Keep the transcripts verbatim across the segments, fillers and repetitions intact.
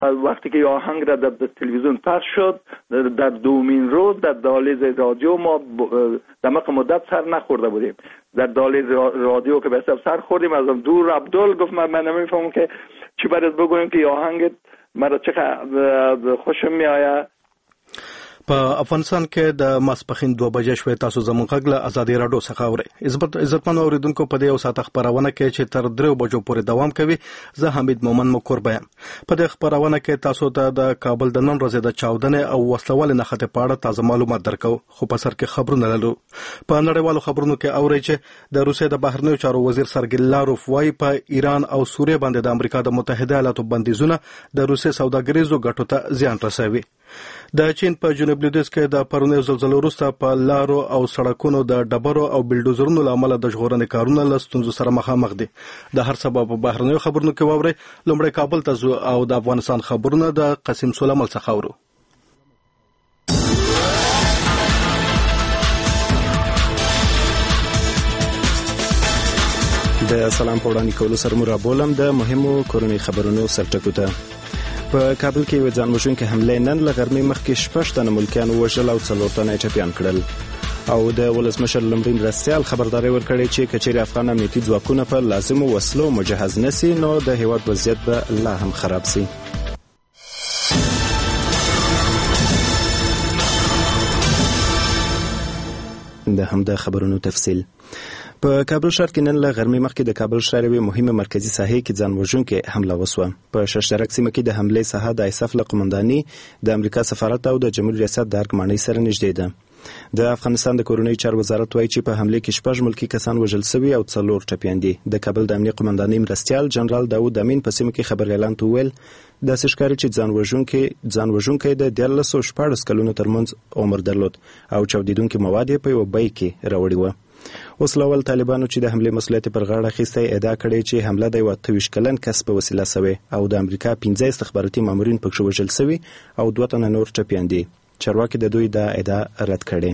وقتی که آهنگ را در تلویزیون پخش شد، در دومین روز در دهلیز رادیو ما دمق مدت سر نخورده بودیم. در دهلیز رادیو که به سر خوردیم، از دور عبدال گفت من من نمیفهمم که چی باید بگویم که آهنگ مرا چقدر خوشم میآید. په افغانستان کې د ماسپخین دوه بجې شوې. تاسو زموږ غږ له ازادي راډیو څخه اورئ. عزتمنو اوریدونکو، په دې یو ساعت خبرونه کې چې تر درې بجو پورې دوام کوي، زه حمید مومن مکور بیان. په دې خبرونه کې تاسو ته د کابل د نن ورځې د چاودنې او وسلوال نښتې په اړه تازه معلومات درکو، خو په سر کې خبرونه لرو. په نړیوالو خبرونو کې اورئ چې د روسیې د بهرنیو چارو وزیر سرګی لاروف وايي په ایران او سوریه باندې د امریکا د متحده ایالاتو بندیزونه د روسیې سوداګریزو ګټو ته زیان رسوي. د چین په جنوب لویدیځ کې د پرونی زلزلې وروسته په لارو او سړکونو د ډبرو او بلډوزرونو له امله د ژغورنې کارونه له ستونزو سره مخامخ دي. د هر سبب په بهرنیو خبرونو کې واورئ. لومړی کابل ته ځو او د افغانستان خبرونه د قاسم سلیمان څخه اورو. د سلام په وړاندې کولو سره مو رابولم د مهمو کورنۍ خبرونو سرټکو ته. په کابل کې یو ځانوژونکې حمله نن له غرمې مخکې شپږ تنه ملکیان ووژل او څلور تنه یې ټپیان کړل. او د ولسمشر لمړي مرستیال خبرداری ورکړی چې کچېرې افغان امنیتي ځواکونه په لازمو وسلو مجهز نسی، نو د هیواد وضعیت به لا هم خراب سي. د همدا خبرونو تفصیل. په کابل ښار کې نن له غرمې مخکې د کابل ښار یوې مهمه مرکزي ساحې کې ځانوژونکې حمله وسوه. په ششترک سیمه کې د حملې ساحه د ایساف له قومنداني، د امریکا سفارت او د جمهوریت ریاست د ارګ ماڼۍ سره نږدې ده. د افغانستان د کورنۍ چارو وزارت وایي چې په حملې کې شپږ ملکي کسان وژل شوي او څلور ټپیان دي. د کابل د امنیت قومندانۍ مرستیال جنرال داود امین په سیمه کې خبر اعلان ته وویل داسې ښکاري چې ځانوژونکي ځانوژونکی د دیارلس سوه شپاړس کلونو ترمنځ عمر درلود او چاودیدونکي مواد یې په یوه بیک کې راوړي وه. اوس له اول طالبانو چې د حملې مسؤلیت پر غاړه اخیستی ادعا کړې چې حمله د یوه اته ویشت کلن کس په وسیله سوې او د امریکا پنځه استخباراتي مامورین پکښې وژل سوي او دوه تنه نور ټپیان دي. چارواکي د دوی دا ادعا رد کړې.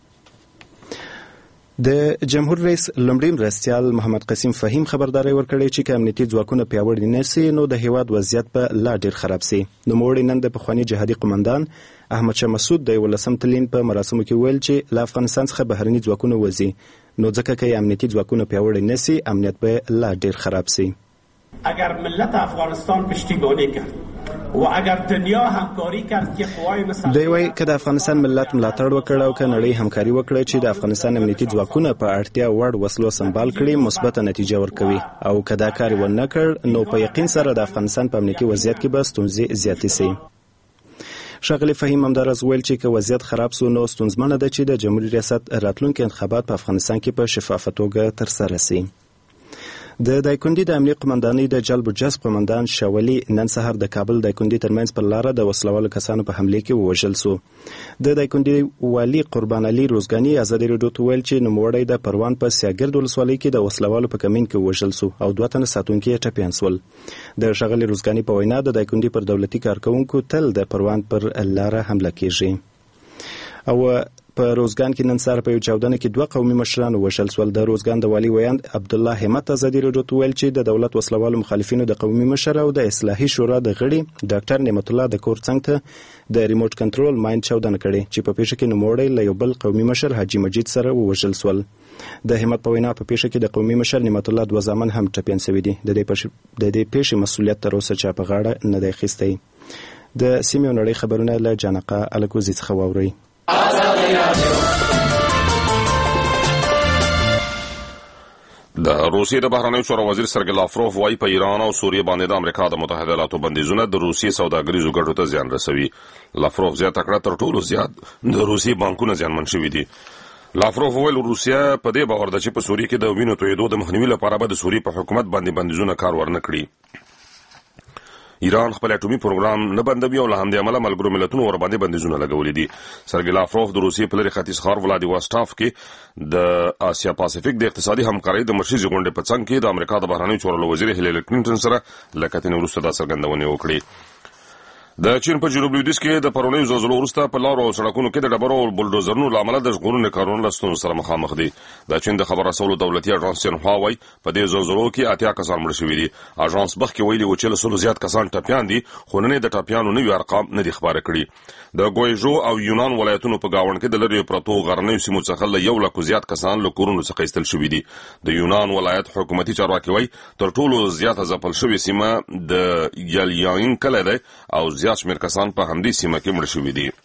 د جمهور رئیس لمړي مرستیال محمد قاسم فهیم خبرداری ورکړی چې که امنیتي ځواکونه پیاوړي نه سي، نو د هیواد وضعیت به لا ډیر خراب سي. نوموړي نن د پخواني جهادي قومندان احمد شاه مسعود د یولسم تلین په مراسمو کې ویل چې له افغانستان څخه بهرني ځواکونه وځي، نو ځکه که امنیتي ځواکونه پیاوړي نه سي، امنیت به لا ډیر خراب سي. اگر ملت افغانستان پشتیبانی کرد و اگر دنیا همکاری کرد که قوای مسلح دوی وایي که د افغانستان ملت ملاتړ وکړ او که نړۍ همکاري وکړي چې د افغانستان امنیتي ځواکونه په اړتیا وړ وسلو سمبال کړي، مثبته نتیجه ورکوي، او که دا کار ونه کړ، نو په یقین سره د افغانستان په امنیتي وضعیت کې به ستونزې زیاتې سي. ښاغلي فهیم همداراز ویل چې که وضعیت خراب سو، نو ستونزمنه ده چې د جمهوریت ریاست راتلونکي انتخابات په افغانستان کې په شفافه توګه ترسره سي. د دایکندي د امنیت قومندانۍ د جلب و جذب قومندان شاولي نن سهار د کابل دایکندي ترمنځ پر لاره د وسلوالو کسانو په حملې کې ووژل سو. د دایکندي والي قربان علي روزګاني ازادي راډیو ته ویل چې نوموړی د پروان په سیاګرد ولسوالۍ کې د وسلوالو په کمین کې ووژل سو او دوه تنه ساتونکي یې ټپیان سول. د ښاغلي روزګاني په وینا د دایکندي پر دولتي کارکوونکو تل د پروان پر لاره حمله کیږي. او په روزګان کې نن سهار په یو چاودنه کې دوه قومي مشران ووژل سول. د روزګان د والي ویاند عبدالله همت ازادي راډیو ته ویل چې د دولت وسلوالو مخالفینو د قومي مشر او د اصلاحي شورا د غړي ډاکټر نعمت الله د کور څنګ ته د ریموټ کنټرول ماین چاودنه کړې چې په پیښه کې نوموړی له یو بل قومي مشر حاجي مجید سره ووژل سول. د همت په وینا په پیښه کې د قومي مشر نعمت الله دوه زامن هم ټپیان شوي دي. د دې پیښې مسؤلیت تر اوسه چا په غاړه نه دی اخیستی. د سیمې او نړۍ خبرونه له جانقه الکوزي څخه واورئ. د روسیې د بهرنیو چارو وزیر سرګی لاوروف وايي په ایران او سوریه باندې د امریکا د متحده ایالاتو بندیزونه د روسیې سوداګریزو ګټو ته زیان رسوي. لاوروف زیاته کړه تر ټولو زیات د روسیې بانکونه زیانمن شوي دي. لاوروف وویل روسیه په دې باور ده چې په سوریه کې د وینو تویېدو د مخنیوي لپاره به د سوریې په حکومت باندې بندیزونه کار ورنه کړي. ایران خپل اټومي پروګرام نه بندوي او له همدې امله ملګرو ملتونو ورباندې بندیزونه لګولي دي. سرګی لاوروف د روسیې په لرې ختیځ ښار ولادیواستاف کې د اسیا پاسفیک د اقتصادي همکارۍ د مرکزي غونډې په څنګ کې د امریکا د بهرنیو چارو وزیر هیلری کلینټن سره له کتنې وروسته دا څرګندونې وکړې. د چین په جنوب لویدیځ کې د پرونیو زلزلو وروسته په لارو او سړکونو کې د ډبرو او بلډوزرونو له امله د ژغورنې کارونه له ستونزو سره مخامخ دي. د چین د خبر رسولو دولتي اژانس سینهوا وایي په دې زلزلو کې اتیا کسان مړه شوي دي. اژانس مخکې ویلي و چې له سلو زیات کسان ټپیان دي، خو نن د ټپیانو نوي ارقام نه دي خبره کړي. د ګویژو او یونان ولایتونو په گاوند کې د لرې پرتو غرنیو سیمو څخه له یو لک زیات کسان له کورونو څخه ایستل شوي دي. د یونان ولایت حکومتي چارواکي وایي تر ټولو زیاته ځپل شوې سیمه د یلیاین کلی دی او زیات شمېر کسان په همدې سیمه کې مړه شوي دي.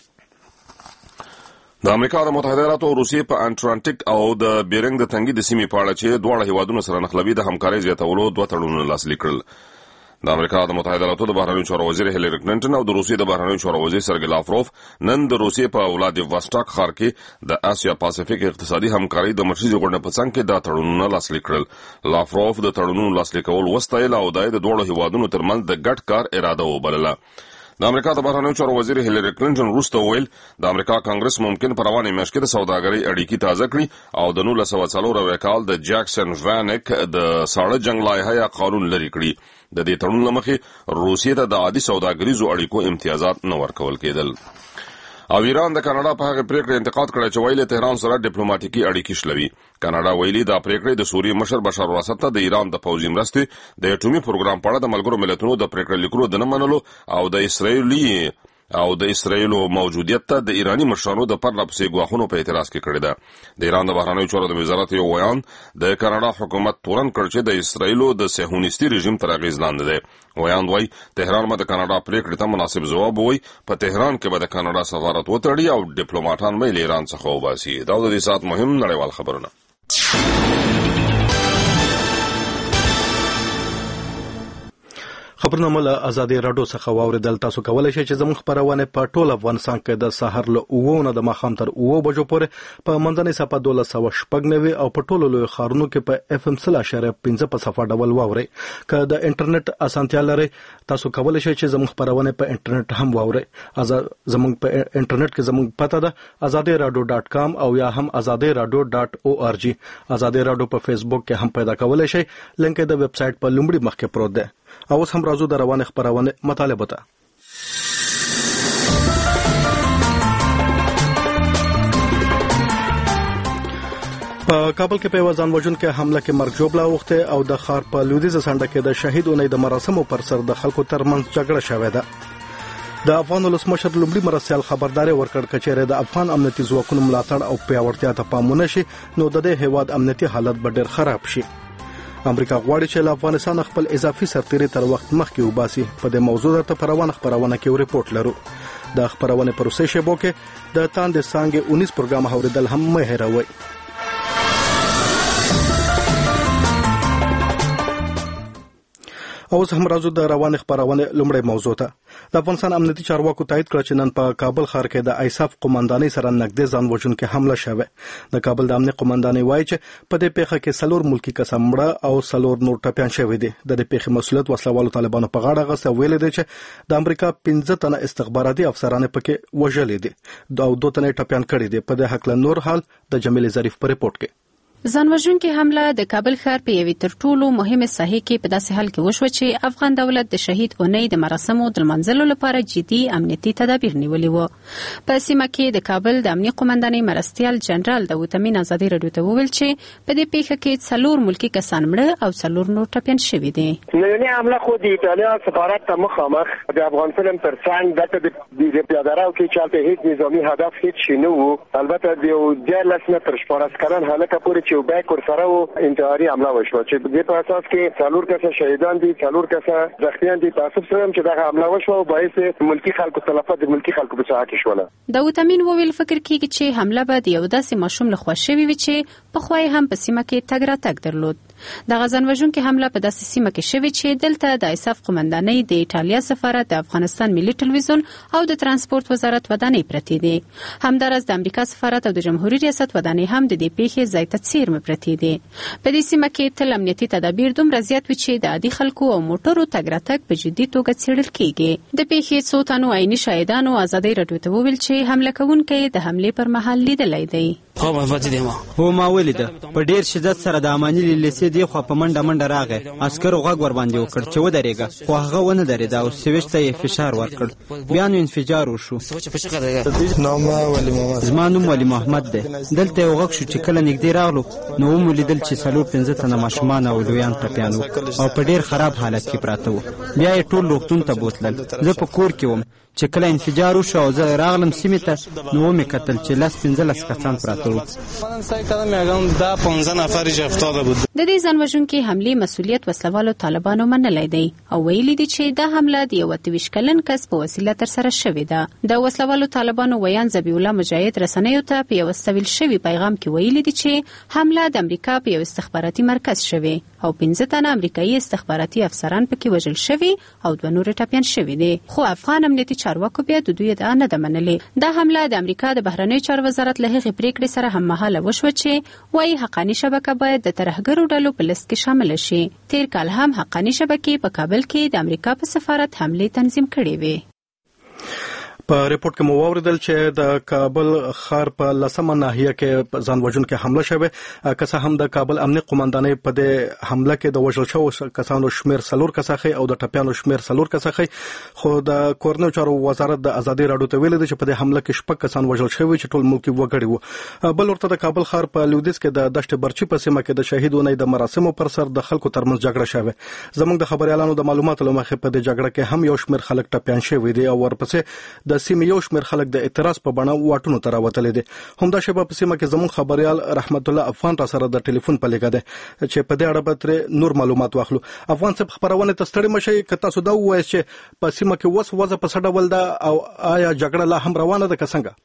د امریکا د متحده ایالاتو او روسیې په انټلانټیک او د بیرنګ د تنګي د سیمې په اړه چې دواړه هیوادونو سره نښلوي د همکارۍ زیاتولو دوه تړونونه لاسلیک کړل. د امریکا د متحده ایالاتو د بهرنیو چارو وزیر هیلری کلینټن او د روسیې د بهرنیو چارو وزیر سرګی لاوروف نن د روسیې په ولادیواستوک ښار کې د اسیا پاسفیک اقتصادي همکارۍ د مرکزي غونډې په څنګ کې دا تړونونه لاسلیک کړل. لاوروف د تړونونو لاسلیکول وستایل او د دواړو هیوادونو ترمنځ د ګډ کار اراده وبلله. د امریکا د بهرنیو چارو وزیر هیلری کلینټن وروسته وویل د امریکا کانګرس ممکن په روانه میاشت کې د سوداګرۍ اړیکې تازه کړي او د نولس سوه څلور اویا کال د جاکسن وانیک د ساړه جنګ لایحه قانون لرې کړي. د دې تړون له مخې روسیې ته د عادي سوداګریزو اړیکو امتیازات نه ورکول کېدل. او ایران د کاناډا په هغه پریکړه انتقاد کړی چې ویلي تهران سره ډیپلوماټیکي اړیکې شلوي. کاناډا ویلي دا پریکړه د سوریې مشر بشار الاسد ته د ایران د پوځي مرستې د اټومي پروګرام په اړه د ملګرو ملتونو د پریکړې لیکلو د نه منلو او د اسرایلي او د اسرایلو موجودیت ته د ایرانی مشرانو د پرله پسې ګواښونو په اعتراض کې کړی ده. د ایران د بهرنیو چارو د وزارت یو ویان د کاناډا حکومت تورن کړ چې د اسرایلو د صهیونیستي رژیم تر اغېز لاندې دی. ویان وايي تهران به د کاناډا پریکړې ته مناسب ځواب ووایي. په تهران کې به د کاناډا سفارت وتړي او ډیپلوماټان به له ایران څخه وباسي. دا د دې ساعت مهم نړیوال خبرونه. خبرنامه له ازادي راډیو څخه واوریدل. تاسو کولای شئ چې زموږ خبرونه په ټول افغانستان کې د سحر له اوو نه د ماښام تر اوو بجو پورې په منځنۍ صفحه دولس سوه شپږ نوي او په ټولو لویو ښارونو کې په اف ام سل اشاریه پنځه په صفحه ډول واورئ. که د انټرنیټ اسانتیا لرئ تاسو کولای شئ چې زموږ خبرونه په انټرنیټ هم واورئ. زموږ په انټرنیټ کې زموږ پته ده ازادي راډیو ډاټ کام او یا هم ازادي راډیو ډاټ او ار جی. ازادي راډیو په فیسبوک کې هم پیدا کولای شئ. لینک د ویب سټ په لومړي مخ کې پروت دی. اوس هم راځو د روانه خبرونه مطالبه ته. په کابل کې په وزن وژونکو حمله کې مرګ ژوبله اوخته او د ښار په لویدیځه سنډه کې د شهید اونۍ د مراسمو پر سر د خلکو ترمنځ جګړه شوې ده. د افغان ولسمشر لومړي مرستیال خبرداري ورکړ کچېره د افغان امنیتي ځواکونو ملاتړ او پیاوړتیا ته پام ونه شي نو د دې هیواد امنیتي حالت به ډېر خراب شي. امریکا غواړي چې له افغانستان خپل اضافي سرتیري تر وخت مخکې وباسي. په دې موضوع ته په روانه خبرونه کې ریپورت لرو. د خبرونه پروسې شبو کې د تاندې څنګه اونیس پروګرام اوریدل هم مه هېروئ. اوس هم راځو د روانه خبرونه لومړی موضوع ته. د افغانستان امنیتي چارواکو تایید کړ چې نن په کابل ښار کې د ایساف قومندانۍ سره نږدې ځان وژونکې حمله شوه. د کابل د امنیت قومندانۍ وایي چې په دې پیښه کې څلور ملکي کسان مړه او څلور نور ټپیان شوي دي. د دې پیښې مسؤلیت وسلوالو طالبانو په غاړه غوښته ویلي دی چې د امریکا پنځه تنه استخباراتي افسران پکې وژلي دي او دوه تنه ټپیان کړي دي. په دې حق له نور حال د جمیل ظریف په ریپورت کې. ځانوژونکې حمله د کابل ښار په یوې تر ټولو مهمه ساحې کې په داسې حال کې وشوه چې افغان دولت د شهید اونۍ د مراسمو د لمانځلو لپاره جدي امنیتي تدابیر نیولي وو. په سیمه کې د کابل د امنیت قومندانۍ مرستیال جنرال داوود امین ازادي راډیو ته وویل چې په دې پیښه کې څلور ملکي کسان مړه او څلور نور ټپیان شوي دي. نننۍ حمله خو د ایټالیا سفارت ته مخامخ د افغان فلم تر څنګ دلته د پیاده‌رو کې چالت هیڅ نظامی هدف هیڅ شي نه وو. البته د یو دیارلس متر شپاړس کلن هلکه پورې چې یو بیک ورسره انتحاري حمله وشوه چې د دې په اساس کې څلور کسه شهیدان دي، څلور کسه زخمیان دي. تاسو سره چې دا حمله وشوه او باعث ملکی خلکو تلفات د ملکی خلکو په ساحه کې شوله. داوود امین وویل فکر کیږي چې حمله به د یو داسې ماشوم لخوا شوې وي چې په خوای هم په سیمه کې تګ راتګ درلود. د غزن وژونکې حمله په داسې سیمه کې شوې چې دلته د ایساف قومندانۍ د ایټالیا سفارت د افغانستان ملي ټلویزیون او د ترانسپورت وزارت ودانۍ پرتې دي. همدارس د امریکا سفارت او د جمهوریت ریاست ودانۍ هم د دې پیښې ځای ته څیرمه پرتې دي. په دې سیمه کې تل امنیتي تدابیر دومره زیات وي چې د عادي خلکو او موټرو تګ راتګ په جدي توګه څیړل کیږي. د پیښې څو تنو عیني شاهدانو ازادي راډیو ته وویل چې حمله کوونکی د حملې پر مهال لیدلی دی. خو محبت دي ما هو ما ولید په ډیر شدت سره د امانی لیلیسې دی خو په منډه منډه راغی عسکر غوږ ور باندې وکړ چې ودرېګه خو هغه ونه درېد او سويچ ته یې فشار ورکړ بیا نو انفجار وشو. زما نوم ولی محمد دی. دلته یو غږ شو چې کله نږدې راغلو نو مو لیدل چې څلور پنځه تنه ماشومان او لویان ټپیان وو او په ډیر خراب حالت کې پراته وو. بیا یې ټول روغتون ته بوتلل. زه په کور کې وم چې کله انفجار وشو او زه راغلم سیمې ته نو مې کتل چې لس پنځلس کسان پراته وو. د دې ځانوژونکي حملې مسؤلیت وسلوالو طالبانو منلی دی او ویلي دي چې دا حمله د یو اتویشت کلن کس په وسیله ترسره شوې ده. د وسلوالو طالبانو ویان ذبیح الله مجاهد رسنیو ته په یو استویل شوي پیغام کې ویلي دي چې حمله د امریکا په یو استخباراتي مرکز شوې او پنځه تنه امریکایي استخباراتي افسران پکې وژل شوي او دوه نور ټپیان شوي دي. خو افغان امنیتي چارواکو بیا د دوی ادعا نه ده منلې. دا حمله د امریکا د بهرنیو چارو وزارت له هغې پریکړې سره هممهاله وشوه چې وايي حقاني شبکه باید د ترهګرو ډلو په لیست کې شامل شي. تیر کال هم حقاني شبکې په کابل کې د امریکا په سفارت حملې تنظیم کړې وې. په ریپورت کې مو واوریدل چې د کابل ښار په لسمه ناحیه کې ځانوژونکي حمله شوې. که څه هم د کابل امنیت قومندانۍ په دې حمله کې د وژل شوو کسانو شمیر څلور کسه ښیي او د ټپیانو شمیر څلور کسه ښیي، خو د کورنیو چارو وزارت د ازادي راډیو ته ویلي دي چې په دې حمله کې شپږ کسان وژل شوي چې ټول ملکي وګړي وو. بل ورته د کابل ښار په لویدیځ کې د دشت برچي په سیمه کې د شهید ونې د مراسمو پر سر د خلکو ترمنځ جګړه شوې. زموږ د خبريالانو د معلوماتو له مخې په دې جګړه کې هم یو شمیر خلک ټپیان شوي دي او ورپسې د سیمې یو شمیر خلک د اعتراض په بڼه واټونو ته راوتلي دي. همدا شیبه په سیمه کې زموږ خبريال رحمت الله افغان را سره د ټلیفون په لګا ده چې په دې اړه به تر نور معلومات واخلو. افغان صاحب خبرونه ته ستړي مشي که تاسو دا وایئ چې په سیمه کې وس وځه په سړه ول ده او آیا جګړه لا هم روانه ده که څنګه؟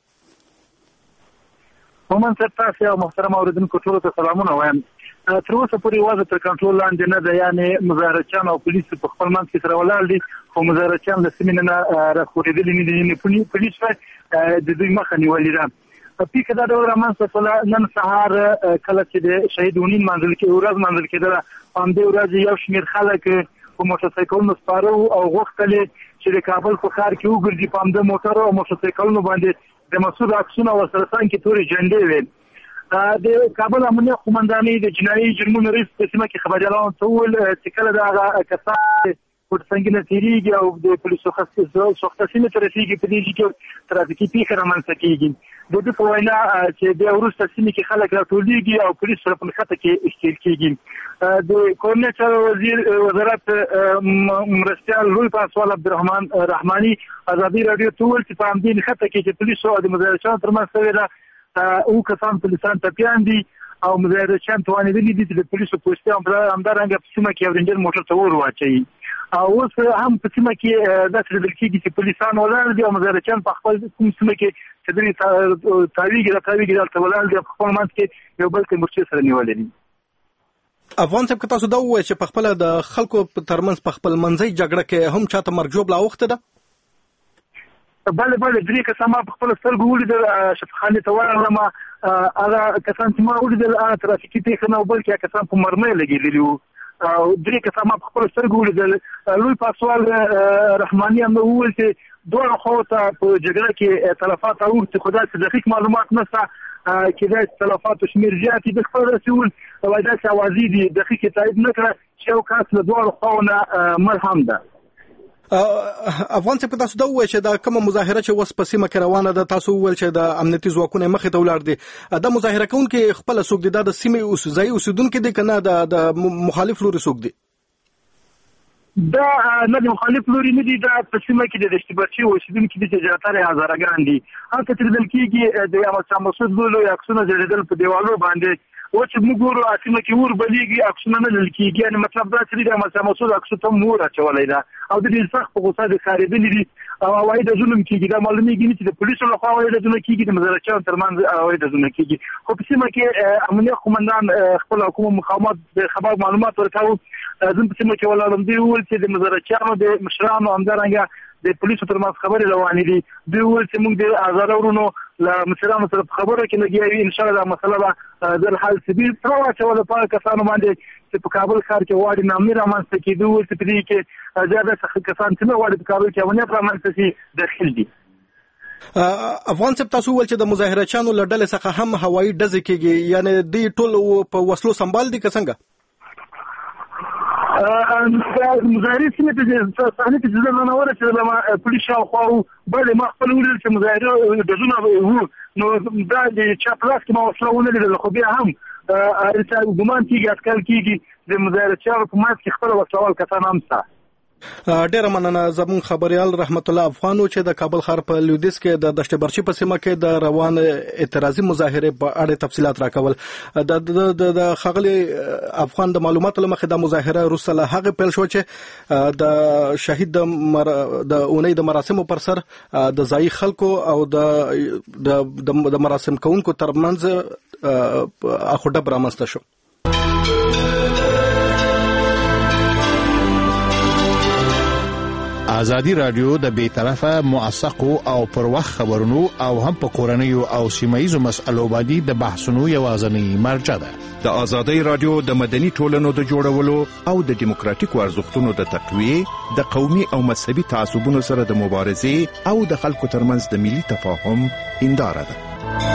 مومن صاحب تاسو او محترم اوریدونکو ټول ته سلامونه وایم. تر اوسه پورې وضع تر کنټرول لاندې نه ده، یعنی مظاهرچیان او پولیس په خپل منځ کې سره ولاړ دي خو مظاهرچیان له سیمې نه راخورېدلي نه دي. پولیس د دوی مخه نیولې ده. پیښه دا ډول رامنځته شوله نن سهار کله چې د شهید ونین منزل کې ورځ منزل کېدله. په همدې ورځ یو شمېر خلک په موټرسایکلونو سپاره او غوښتل چې د کابل په ښار کې وګرځي. په همدې موټرو او موټرسایکلونو باندې د مسعود عکسونه ورسره څنګ کې تورې جنډې وې. د کابل امنیت قومندانۍ د جنایي جرمونو رئیس په سیمه کې خبريالانو ته وویل چې کله د هغه کسان ورسنګینه تیریږي او د پولیسو سوخته سیمه ته رسیږي په دې کې ترافیکي پیښې رامنځته کېږي. د دې په وینا چې د وروسته سیمه کې خلک راټولېږي او پولیس سره په نښته کې اشتیل کېږي. د کورنیو چارو وزیر وزارت مرستیال لوی پاسوال عبدالرحمن رحماني ازادي راډیو ته وویل چې په همدې نښته کې چې پولیسو او د مظاهرچیانو ترمنځ شوې ده او کسان پولیسان ټپیان دي او مظاهرچیان توانېدلي دي چې د پولیسو پوستې همدارنګه په سیمه کې یو رینجر موټر ته ور واچوي. او اوس هم په سیمه کې داسې لیدل کېږي چې پولیسان ولاړ دي او مظاهرچیان په خپل کوم سیمه کې چې دوی تاویږي را تاویږي دلته ولاړ دي په خپل منځ کې یو بل ته مرچې سره نیولې دي. افغان صاحب که تاسو دا ووایئ چې په خپله د خلکو ترمنځ په خپل منځي جګړه کې هم چاته مرګ ژوبله اوښته ده؟ بله بله درې کسان ما په خپلو سترګو ولیدل. شفاخانې ته ورغلم هغه کسان چې ما ولیدل هغه ترافیکي پیښه نه و بلکې هغه کسان په مرمۍ لګېدلي وو. درې کسان ما په خپلو سترګو ولیدل. لوی پاسوال رحماني هم وویل چې دواړو خواو ته په جګړه کې تلفات اوښتي خو داسې دقیق معلومات نشته کېدای شي تلفاتو شمېر زیات وي. د خپل رسي وویل وایي داسې اوازې دي دقیقې تایید نه کړه چې یو کس له دواړو خواو نه مړ هم ده. افغان صاحب تاسو دا وایئ چې دا کومه مظاهره چې اوس په سیمه کې روانه ده تاسو وویل چې د امنیتي ځواکونه مخې ته ولاړ دي، دا مظاهره کوونکي خپله څوک دي؟ دا د سیمې ځایي اوسېدونکي دي که نه د مخالف لوري څوک دي؟ دا نه د مخالف لوري نه دي، دا په سیمه کې د دشت برچي اوسېدونکي دي چې زیاتره هزارهګان دي. هلته چې لیدل کېږي د احمدشاه مسعود لوی لوی عکسونه ځړېدل په دیوالو باندې و چې موږ ګورو سیمه کې ور بلیږي عکسونه نه لیدل کېږي. یعنې مطلب دا چې د احمدشاه مسعود عکسو ته هم ور اچولی ده او د ډېر سخت په غوسه د ښکارېدلي دي او هوایي ډزونه هم کېږي. دا معلومېږي نه چې د پولیسو لخوا هوایي ډزونه کېږي، د مظاهرچیانو ترمنځ هوایي ډزونه کېږي. خو په سیمه کې امنیت قومندان خپل حکومت مقامات د خبر معلومات ورکوو. زه په سیمه کې ولاړم. دوی وویل چې د مظاهرچیانو د مشرانو همدارنګه د پولیسو ترمنځ خبرې روانې دي. دوی وویل چې موږ د آزاره ورونو له مشرانو سره په خبرو کې لګیا یو. انشاءالله دا مسله به د حل سبیل تر واچوله په کسانو باندې چې په کابل ښار کې غواړي نامني رامنځته کېدو. وویل چې په دې کې زیاته کسان چې نه غواړي په کابل کې امنیت رامنځته شي داخل دي. افغان صاحب تاسو ول چې د مظاهره چانو لړل څخه هم هوایي ډزې کېږي یعنی دی ټول په وسلو سمبال دي که څنګه؟ مظاهرې سیمې ته صحنې ته چې زه ننوره چې لما پولیس شاوخوا وو بلې ما خپل ولیدل چې مظاهره ډزونه وو نو دا د چا په لاس کې ما وسله ونه لیدله خو بیا هم ګمان کېږي اټکل کېږي د مظاهره چانو په منځ کې خپله وسله وال کسان هم شته. ډیره مننه. زموږ خبريال رحمت الله افغانو چې د کابل ښار په لویدیځ کې د دشت برچی په سیمه کې د روان اعتراضي مظاهره په اړه تفصيلات راکول. د د خغلی افغان د معلوماتو لمخې د مظاهره روسه له هغه پیل شو چې د شهید د مر... د اونۍ د مراسمو پر سر د ځای خلکو او د د مراسم کوونکو ترمنځ اخوډه برامسته شو. ازادي رادیو د بیطرفه موثقو او پر وخت خبرونو او هم په کورنیو او سیمایي مسایلو باندې د بحثونو یوازنی مرجع ده. د ازادي رادیو د مدني ټولنو د جوړولو او د دیموکراتیکو ارزښتونو د تقویه د قومي او مذهبي تعصبونو سره د مبارزې او د خلکو ترمنځ د ملي تفاهم هنداره ده.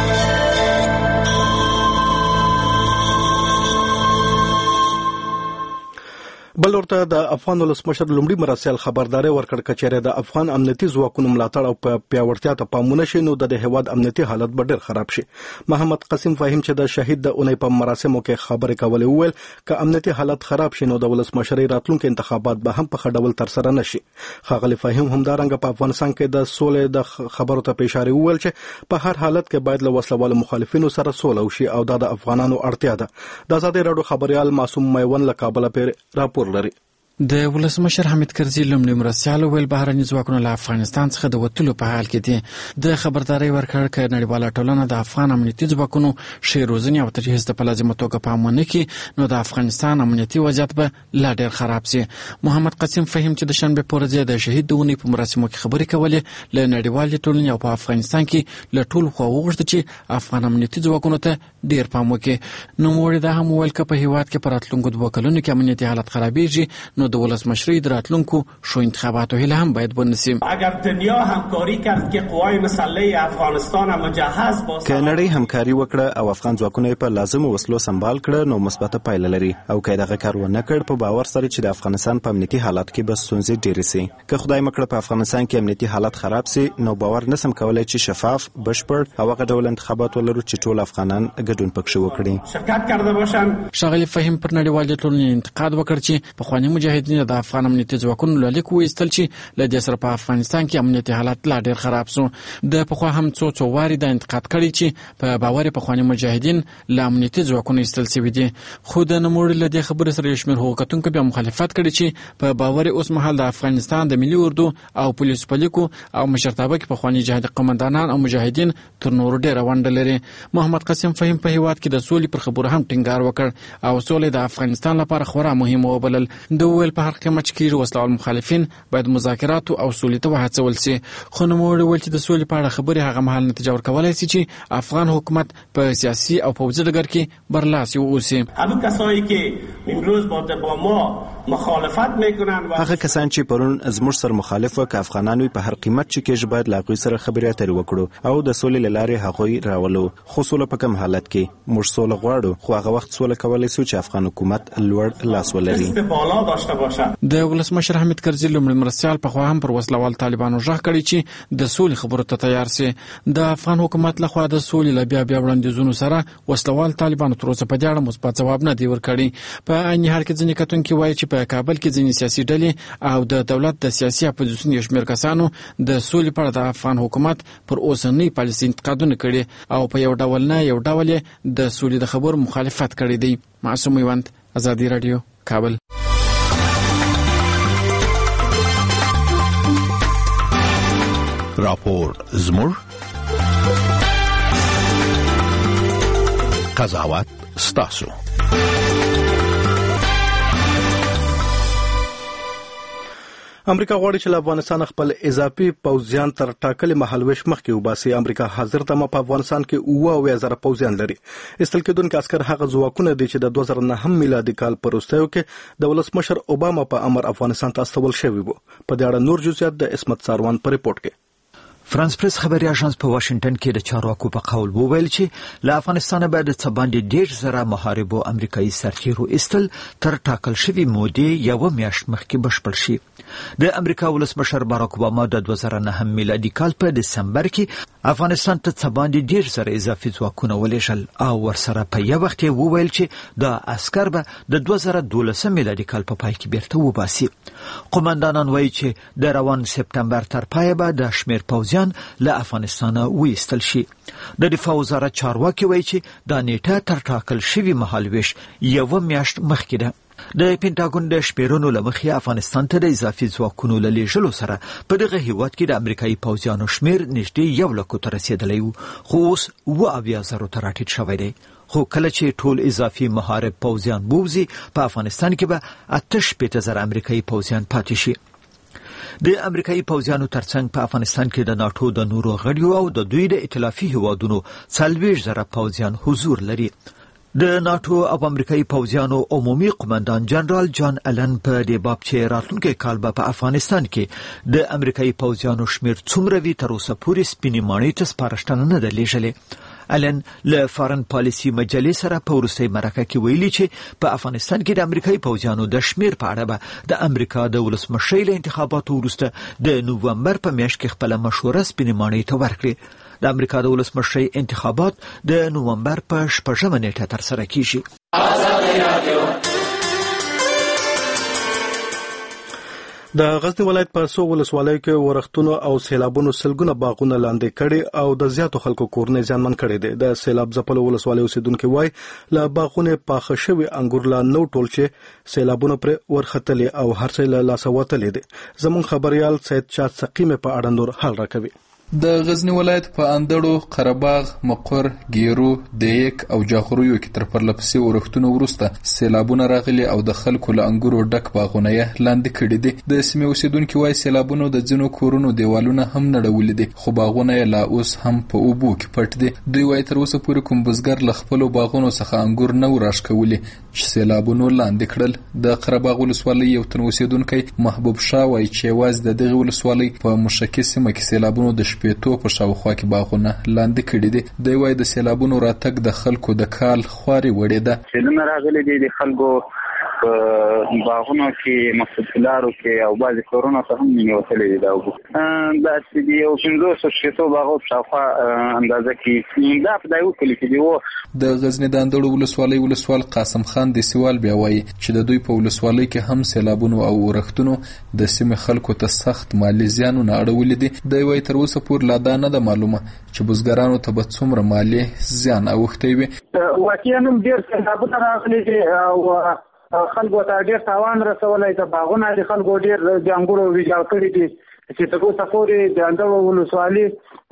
بل ورته د افغان ولسمشر لومړي مراسل خبرداري ورکړ کچېره د افغان امنیتي ځواکونو ملاتړ او په پیاوړتیا ته پامونه شي نو د هیواد امنیتي حالت به ډېر خراب شي. محمد قاسم فهیم چې د شهید د اونۍ په مراسمو کې خبرې کولې وویل ک امنیتي حالت خراب شي نو د ولسمشري راتلونکو انتخابات به هم په خډول تر سره نشي. خاغلی فهیم همدارنګه په افغانستان کې د سولې د خبرو ته اشاره وویل چې په هر حالت کې باید له وسلوالو مخالفینو سره سوله وشي او دا د افغانانو اړتیا ده. د ازادي راډیو خبريال معصوم میون له کابل په راپور لري. د ولسمشر حامد کرزي لومړي مرستیال ویل بهرني ځواکونه له افغانستان څخه د وټلو په حال کې دي. د خبرداري ورکړ ک نړیواله ټولنه د افغان امنیتي ځواکونو شی روزنی او تجهیز ته په لازمه توګه پامونه کوي نو د افغانستان امنیتي وضعیت به لا ډېر خراب شي. محمد قاسم فهیم چې د شنبه پر ورځ د شهید دونی په مراسمو کې خبرې کولې له نړیوالې ټولنې او په افغانستان کې له ټول خو وغوښته چې افغان امنیتي ځواکونو ته ډېر پام وکړي. نو موږ دا هم ویل ک په هیواد کې پر راتلونکو دوه کلونو کې امنیتي حالت خرابېږي نو د ولسمشرۍ راتلونکو شو انتخاباتو هله هم باید ونسیم. اگر دنیا همکاری کرد که قوای مسلح افغانستان مجهز باشه که نړۍ همکاري وکړه او افغان ځواکونه په لازمو وسلو سمبال کړه نو مثبته پایله لري او که دغه کار ونه کړ په باور سره چې د افغانستان په امنیتي حالت کې به ستونزې ډېرې سي. که خدای مکړه په افغانستان کې امنیتي حالت خراب سي نو باور نسم کولای چې شفاف بشپړ او هغه ډول انتخابات ولرو چې ټول افغانان ګډون پکښ وکړي. شرکت کرده باشن. شاغلی فهیم پر نړیوالې ټولنې انتقاد وکړ چې په خواني مجاهدین د افغان امنیتي ځواکونو له لیک وایستل چې له دې سره په افغانستان کې امنیتي حالت لا ډېر خراب شو. د پخوا هم څو څو واري د انتقاد کړي چې په باور په خواني مجاهدین له امنیتي ځواکونو ایستل شوي دي. خو د نوموړي له دې خبرې سره یو شمېر حقوقتونکو بیا مخالفت کړي چې په باور اوس مهال د افغانستان د ملي اردو او پولیس پلیکو او مشرتابه کې په خواني جهادي قومندانان او مجاهدین تر نورو ډېره ونډه لري. محمد قاسم فهیم په هیواد کې د سولې پر خبرو هم ټینګار وکړ او سولې د افغانستان لپاره خورا مهمه وبلل. د ویل په هر قیمت کې وسلوال مخالفین باید مذاکرات او سولې ته وهڅول شي. خو نوموړي ویل چې د سولې په اړه خبرې هغه مهال نتیجه ورکولای شي چې افغان حکومت په سیاسي او پوځي ډګر کې برلاسي واوسي. هغه کسایی که امروز با ما مخالفت میکنن و هغه کسان چې پرون زموږ سره مخالف و که افغانانو په هر قیمت چې کې باید لا غوي سره خبرې اترې وکړو او د سولې لارې هغوی راولو. خو سوله په کوم حالت کې موږ سوله غواړو خو هغه وخت سوله کولای شو چې افغان حکومت لوړ لاس ولري. د ولسمشر حامد کرزي لومړي مرستیال په خوا هم پر وسلوال طالبانو ژغ کړی چې د سولې خبرو ته تیار سي. د افغان حکومت لخوا د سولې له بیا بیا وړاندیزونو سره وسلوال طالبانو تر اوسه په دې اړه مثبت ځواب نه دی ورکړی. په عین حال کې ځینې کتونکي وایي چې په کابل کې ځینې سیاسي ډلې او د دولت د سیاسي اپوزیسیون یو شمېر کسانو د سولې په اړه د افغان حکومت پر اوسنۍ پالیسۍ انتقادونه کړي او په یو ډول نه یو ډول د سولې د خبرو مخالفت کړی دی. معصوم میوند، ازادي رادیو، کابل. راپور زموږ قضاوت ستاسو. امریکا غواړي چې افغانستان خپل اضافي پوځیان تر ټاکلي مهالويش مخکې وباسي. امریکا حاضر ته په افغانستان کې اوه اویا زره پوځیان لري. استل کېدونکي عسكر هغه ځواکونه دي چې د دوه زره نهم میلادي کال پر وروستیو کې د ولسمشر اوباما په امر افغانستان ته استول شوي وو. په دې اړه نور جزئیات د اسمت ساروان په ریپورت کې. فرانس پریس خبري اژانس په واشنگټن کې د چارواکو په قول وویل چې له افغانستان به د څه باندې ډېر زره محاربو امریکایي سرتیرو ایستل تر ټاکل شوي مودې یوه میاشت مخکې بشپړ شي. د امریکا ولسمشر باراک اوباما د دوه زره نهه میلادي کال په دسمبر کې افغانستان ته څه باندې ډېر زره اضافي ځواکونه ولېږل او ورسره په یو وخت یې وویل چې دا عسکر به د دوه زره دولسم میلادي کال په پای کې بیرته وباسي. قومندانان وایي چې د روان سپتمبر تر پایه به د شمېر پوځیان له افغانستانه وایستل شي. د دفاع وزارت چارواکي وایي چې دا نیټه تر ټاکل شوي مهالویش یوه میاشت مخکې ده. د پینټاګون د شمیرونو له مخې افغانستان ته د اضافي ځواکونو له لېږلو سره په دغه هیواد کې د امریکایي پوځیانو شمیر نږدې یو لکو ته رسېدلی و، خو اوس اووه اویا زرو ته راټیټ شوی دی. خو کله چې ټول اضافي محارب پوځیان ووځي په افغانستان کې به اته شپېته زره امریکایي پوځیان پاتې شي. د امریکایي پوځیانو ترڅنګ په افغانستان کې د ناټو د نورو غړیو او د دوی د ائتلافي هیوادونو څلوېښت زره پوځیان حضور لري. د ناټو او امریکایي پوځیانو عمومي قومندان جنرال جان الن په دې باب چې راتلونکي کال به په افغانستان کې د امریکایي پوځیانو شمیر څومره وي تر اوسه پورې سپینې ماڼۍ ته سپارښتنه نه ده لیږلې. الن له فارن پالیسي مجلې سره په وروستۍ مرکه کې ویلي چې په افغانستان کې د امریکایي پوځیانو د شمیر په اړه به د امریکا د ولسمشۍ له انتخاباتو وروسته د نومبر په میاشت کې خپله مشوره سپینې ماڼۍ ته ورکړي. د امریکا د ولسمشۍ انتخابات د نومبر په شپږمه نیټه ترسره کیږي. د غزنی ولایت په څو ولسوالیو کې ورښتونو او سیلابونو سلګونه باغونه لاندې کړي او د زیاتو خلکو کورونه زیانمن کړي دي. د سیلاب ځپلو ولسوالۍ اوسیدونکو وایي له باغونو پاخه شوي انګور لا نو ټول چې سیلابونو پر ورختلي او هر څه له لاسه وتلي دي. زموږ خبريال سید شاه سقیم په اړه نور حال راکوي. د غزنی ولایت په اندړو، قرهباغ، مقر، ګیرو، دیک او جاغوریو کې تر پرله پسې ورښتونو وروسته سیلابونه راغلي او د خلکو له انګورو ډک باغونه یې لاندې کړي دي. د سیمې اوسیدونکي وایي سیلابونو د ځینو کورونو دیوالونه هم نړولي دي، خو باغونه یې لا اوس هم په اوبو کې پټ دي. دوی وایي تر اوسه پورې کوم بزګر له خپلو باغونو څخه انګور نه و راښکولي چې سیلابونو لاندې کړل. د قرهباغ ولسوالۍ یو تن اوسیدونکی محبوب شاه وایي چې یوازې د دغې ولسوالۍ په مشکې سیمه کې سیلابونو د شپېتو په شاوخوا کې باغونه لاندې کړي دي. دی وایي د سیلابونو راتګ د خلکو د کال خواري وړې ده. سیلونه راغلي دي د خلکو په باغونو کې، مسجدلارو کې او بعضې کورونو ته هم ننوتلي دي دا اوبه. داسې د یو پنځوسو شپېتو باغو په شاوخوا اندازه کې دا په دا یو کلي کې دي و. د غزنی د اندړو ولسوالۍ ولسوال قاسم خان دیسیوال بیا وایي چې د دوی په ولسوالۍ کې هم سیلابونو او ورښتونو د سیمې خلکو ته سخت مالي زیانونه اړولي دي. دی وایي تر اوسه پورې لا دا نه ده معلومه چې بزګرانو ته به څومره مالي زیان اوښتی وي. واقعا هم ډېر سیلابونه راغلي دي او خلکو ته ډېر تاوان رسولی ده. باغونه د خلکو ډېر د انګورو ویجاړ کړي دي چې تر اوسه پورې د اندړو ولسوالۍ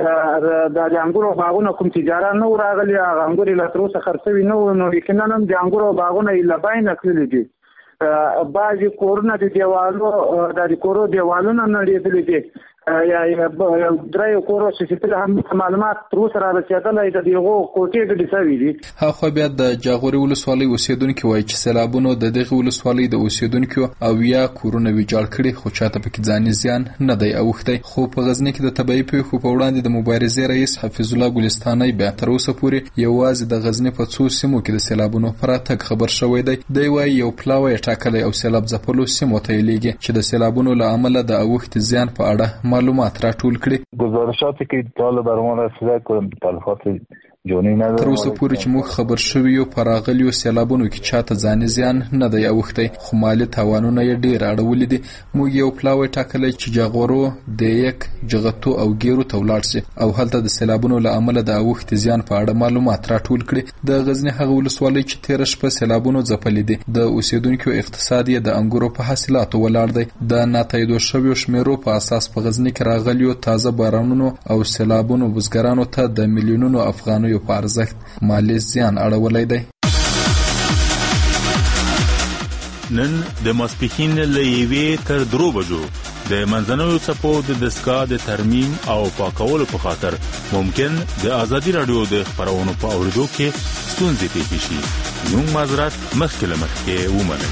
د انګورو باغونه کوم تجارت نه و راغلي، هغه انګور یې لا تر اوسه خرڅ شوي نه وو. نو یقینا هم د انګورو باغونه یې له بینه کړلي دي. بعضې کورونه د دیوالو د کورو دیوالونه نړېدلي دي یا درېیو کورو چې هم معلومات تر اوسه را رسېدلی د دغو کوټې ګډې شوي دي. هاخوا بیا د جاغوري ولسوالۍ اوسېدونکي وایي چې سیلابونو د دغې ولسوالۍ د اوسېدونکو اویا کورونه ویجاړ کړي، خو چاته پکې ځاني زیان نه دی اوښتی. خو په غزني کې د طبیعي پیښو په وړاندې د مبارزې رئیس حفیظ الله ګلستاني بیا تر اوسه پورې یوازې د غزني په څو سیمو کې د سیلابونو په راتګ خبر شوی دی. دی وایي یو پلاوی یې ټاکلی او سیلاب ځپلو سیمو ته یې لیږي چې د سیلابونو له امله د اوښتې زیان په اړه معلومات راټول کړي. گزارشاتی که تا بر ما رسیده کنم تلفات جانی نداره. تر اوسه پورې چې موږ خبر شوي یو په راغلیو سیلابونو کې چاته ځاني زیان نه دی اوښتی، خو مالي تاوانونه یې ډېر اړولي دي. موږ یو پلاوی ټاکلی چې جاغورو، دیک، جغتو او ګیرو ته ولاړ شي او هلته د سیلابونو له امله د اوښتې زیان په اړه معلومات راټول کړي. د غزني هغه ولسوالۍ چې تېره شپه سیلابونو ځپلې دي، د اوسېدونکو اقتصاد یې د انګورو په حاصلاتو ولاړ دی. د ناتاییدو شویو شمیرو په اساس په غزني کې راغلیو تازه بارانونو او سیلابونو بزګرانو ته د میلیونونو افغانیو په ارزښت مالي زیان اړولی دی. نن د ماسپښین له یوې تر درو بجو د منځنیو څپو د دستګاه د ترمیم او پاکولو په خاطر ممکن د ازادي راډیو د خپرونو په اورېدو کې ستونزې پیښې شي. زموږ معذرت مخکې له مخکې ومنئ.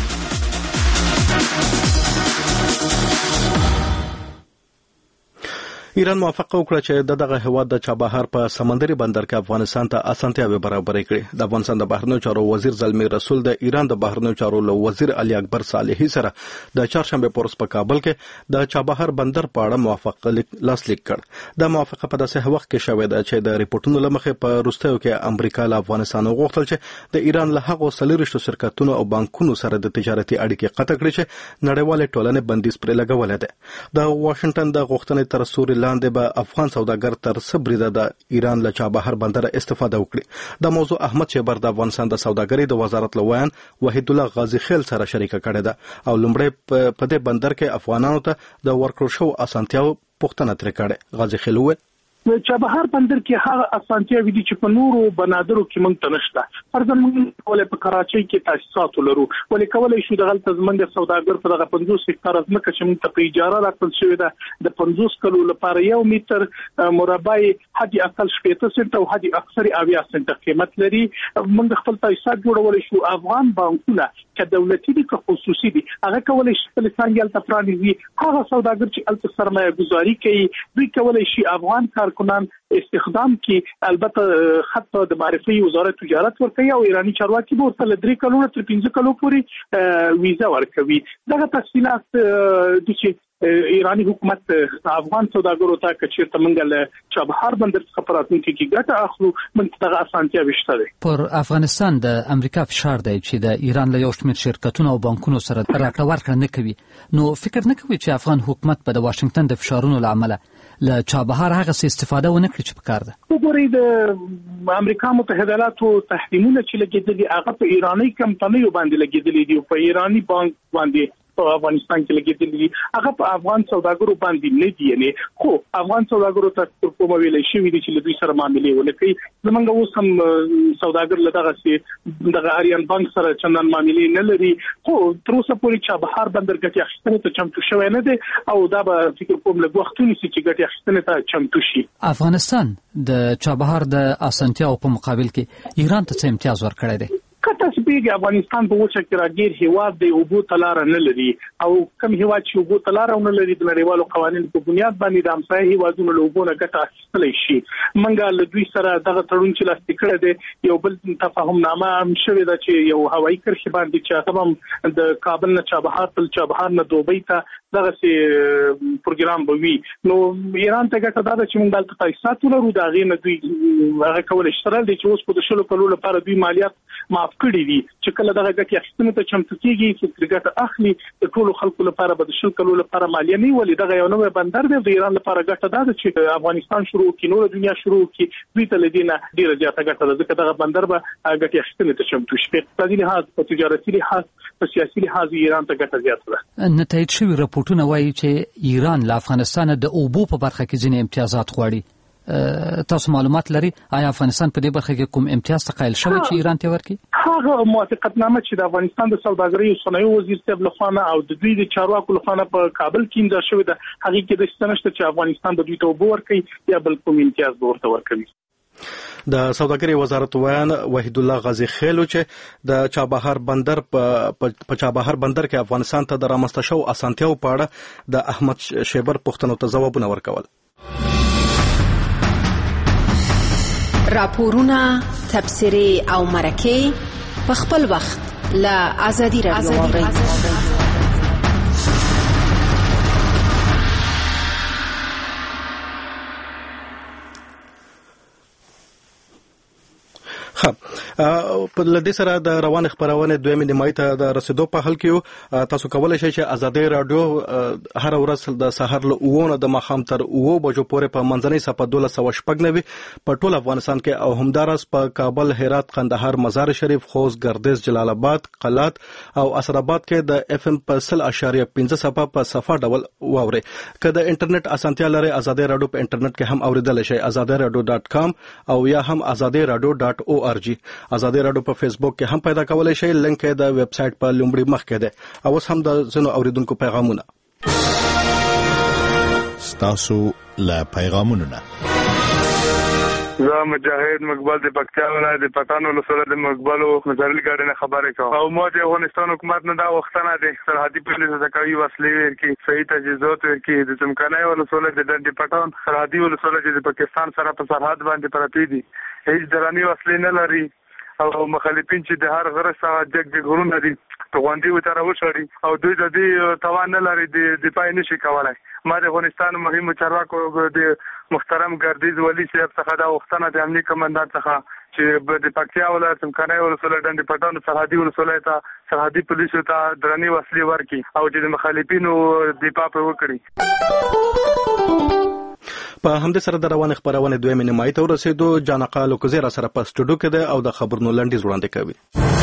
ایران موافقه وکړه چې دغه هیواد د چابهار په سمندري بندر کې افغانستان ته اسانتیاوې برابرې کړي. د افغانستان د بهرنیو چارو وزیر زلمی رسول د ایران د بهرنیو چارو وزیر علي اکبر صالحي سره د چهارشنبه پورس په کابل کې د چابهار بندر په اړه موافقه لاسلیک کړ. د موافقه په داسې وخت کې شوې ده چې د ریپورتونو لمخې په وروستیو کې امریکا له افغانستان غوښتل چې د ایران له هغو څلوېښتو شرکتونو او بانکونو سره د تجارتي اړیکې قطع کړي چې نړیوالې ټولنې بندیز پرې لګولې ده. د واشنگټن د غوښتنې تر سوري لاندې به افغان سوداګر تر صبريده د ایران له چابهار بندر استفاده وکړي. د موضوع احمد شیبر د افغانستان د سوداګرۍ د وزارت لویان وحید الله غازی خیل سره شریکه کړې ده او لومړی په دې بندر کې افغانانو ته د ورکړو شو اسانتیاو پوښتنه ترې کړې. غازی خیل وویل چابهار بندر کې هغه اسانتیاوې دي چې په نورو بنادرو کې موږ ته نشته. فرضاً موږ کولای په کراچۍ کې تاسیسات ولرو، ولې کولای شو دغلته زمونږ سوداګر په دغه پنځوس هکتاره ځمکه چې موږ ته په اجاره راکړل شوې ده د پنځوس کلو لپاره یو میټر مربع حد اقل شپږ سنټ او حد اکثر اویا سنټ قیمت لري. موږ خپل تاسیسات جوړولای شو. افغان بانکونه چې دولتي دي که خصوصي دي هغه کولای شي خپل څنګه الته پرانیزي. هغه سوداګر چې الته سرمایه گذاري کوي دوی کولای شي افغان کارکنان استخدام کی البته خط د معرفي وزارت تجارت ورکوي او ایرانی چارواکي به ورته درې کلونو تر پنځه کلو پورې ویزا ورکوي. دغه تفصیلات د چې ایرانی حکومت افغان سوداګرو ته کچیر تمنګل چابهار بندر څخه پراتونکو کې ګټه اخلو موږ دغه اسانتیا وشته. پر افغانستان د امریکا فشار دی چې د ایران له یو شمېر شرکتونو او بانکونو سره راکړه ورکړه نه کوي. نو فکر نه کوي چې افغان حکومت په د واشنگټن د فشارونو لامل له چابهار هغه څه استفاده ونه کړي چې پکار ده؟ وګورئ د امریکا متحده ایالاتو تحریمونه چې لګیدلي هغه په ایرانی کمپنیو باندې لګیدلي دي او په ایرانی بانک باندې په افغانستان کې لګیدلي دي. هغه په افغان سوداګرو باندې نه دي نه خو افغان سوداګرو ته کوم ویلې شوی دي چې دوی سره معاملې ولکې. زمونږ اوس هم سوداګر لدغه سي دغه اریان بانک سره چندان معاملې نه لري خو تر اوسه پورې چابهار بندر ګټي اخیستنه ته چمتو شوی نه دي او دا به فکر کوم له وختونی چې ګټي اخیستنه ته چمتو شي. افغانستان د چابهار د اسانتیاو په مقابل کې ایران ته څه امتیاز ورکړی دی؟ کته سپیږي افغانستان په وچه کې راګیر هیواد دی او بو تلار نه لري او کم هیواد چې بو تلار نه لري د نړیوالو قوانینو په بنیاد باندې د همسایه هیوادونو له وګونه ګټه اخیستل شي. منګه له دوی سره دغه تړون چې لاسلیک کړی دی یو بل تفاهم نامه هم شوې ده چې یو هوایي کرښه باندې چې تمام د کابل نه چابهار تل چابهار نه دوبۍ ته دغه سي پروګرام به وي. نو ایران ته ګټه ده چې موږ دلته تاسیسات ولرو دا غي نه دوی هغه کولای شي چې اوس په شلو کلو لپاره دوی مالیات معاف کړی دي چې کله دغه ګټه اخیستنه ته چمتو کیږي چې ګټه اخلي د ټولو خلکو لپاره به د شل کلو لپاره مالیه نه ولې دغه یو نوې بندر دی د ایران لپاره ګټه ده چې افغانستان شروع کړي نور دنیا شروع کړي دوی ته لدینه ډیره زیاته ګټه ده ځکه دغه بندر به ګټه اخیستنه ته چمتو شي. په اقتصادي لحاظ په تجارتي لحاظ په سیاسي لحاظ ایران ته ګټه زیاته ده. نتایج شوی راپورټونه وایي چې ایران له افغانستان د اوبو په برخه کې ځینې امتیازات غواړي. تاسو معلومات لري آیا افغانستان په دې برخه کې کوم امتیاز تقایل شوی چې ایران ته ورکړي؟ هغه موافقتنامه چې د افغانستان د سوداګرۍ او صنایعو وزیر صاحب لخوا او د دوی د چارواکو لخوا په کابل کې امضا شوې ده هغه کې د ستنشت چې افغانستان به دوی ته وبو ورکړي یا بل کوم امتیاز به ورته ورکړي. د سوداګرۍ وزارت ویان وحید الله غازی خیلو چې د چابهار بندر په چابهار بندر کې افغانستان ته د رامنځته شو اسانتیاو په اړه د احمد شیبر پوښتنو ته ځوابونه ورکول. راپورونه، تبصرې او مرکې په خپل وخت له ازادي راډیو واورئ. خب په لدې سره د روان خبرونه دویمه نیمه ته د رسیدو په حال کې تاسو کولای شئ چې ازادي رادیو هر ورځ د سحر له اوونه د مخام تر اوو بجو پورې په منځنۍ صفه دولس سو شپږ نوي په ټول افغانستان کې او همدارس په کابل، هرات، قندهار، مزار شریف، خوست، ګردیز، جلال آباد، قلات او اسراباد کې د اف ام په صفر اشاریه پنځه صفه په صفه ډول واوري. که د انټرنیټ اسانتیا لري ازادي رادیو په انټرنیټ کې هم اوریدل شي ازادي رادیو ډاټ کام او یا هم ازادي رادیو ډاټ او ار جی. ازادي رادیو په فیسبوک کې هم پیدا کولای شئ. لینک یې د ویب سټ په لومړي مخ کې ده. او اوس هم د زنو اوریدونکو پیغامونه. ستاسو لا پیغامونه. زه مجاهد مقبل د پکتیا ولایت د پټان ولسوالۍ د مقبلو مزارل ګاډي نه خبرې کوم او مو د افغانستان حکومت نه دا وختونه د سرحدي پولیسو ځکوي وسلې ورکي صحیح تجهیزات ورکي د څمکنۍ ولسوالۍ د ډنډ پټان سرحدي ولسوالۍ د پاکستان سره په سرحد باندې پراته دي هیڅ دراني وسلې نه لري او مخالفین چې د هر غره سره جګ جګ غرونه دي غونډي وتره وشړي او دوی د دې توان نه لري د دفاع نشي کولای. ما د افغانستان مهم چارواکو د محترم ګردیز ولی صاحب څخه دا وختونه د امنیت کمانډر څخه چې د پکتیا ولایت څمکنۍ ولسوالۍ ډنډ پټان سرحدي ولسوالۍ ته سرحدي پولیسو ته درنی وسلې ورکي او چې د مخالفینو دفاع وکړي. په همدې سره د روان خبرونه دویمه نیمایي ته ورسېدو. جانقا لوکزیرا سره په سټوډیو کې ده او د خبرونو لنډیز وړاندې کوي.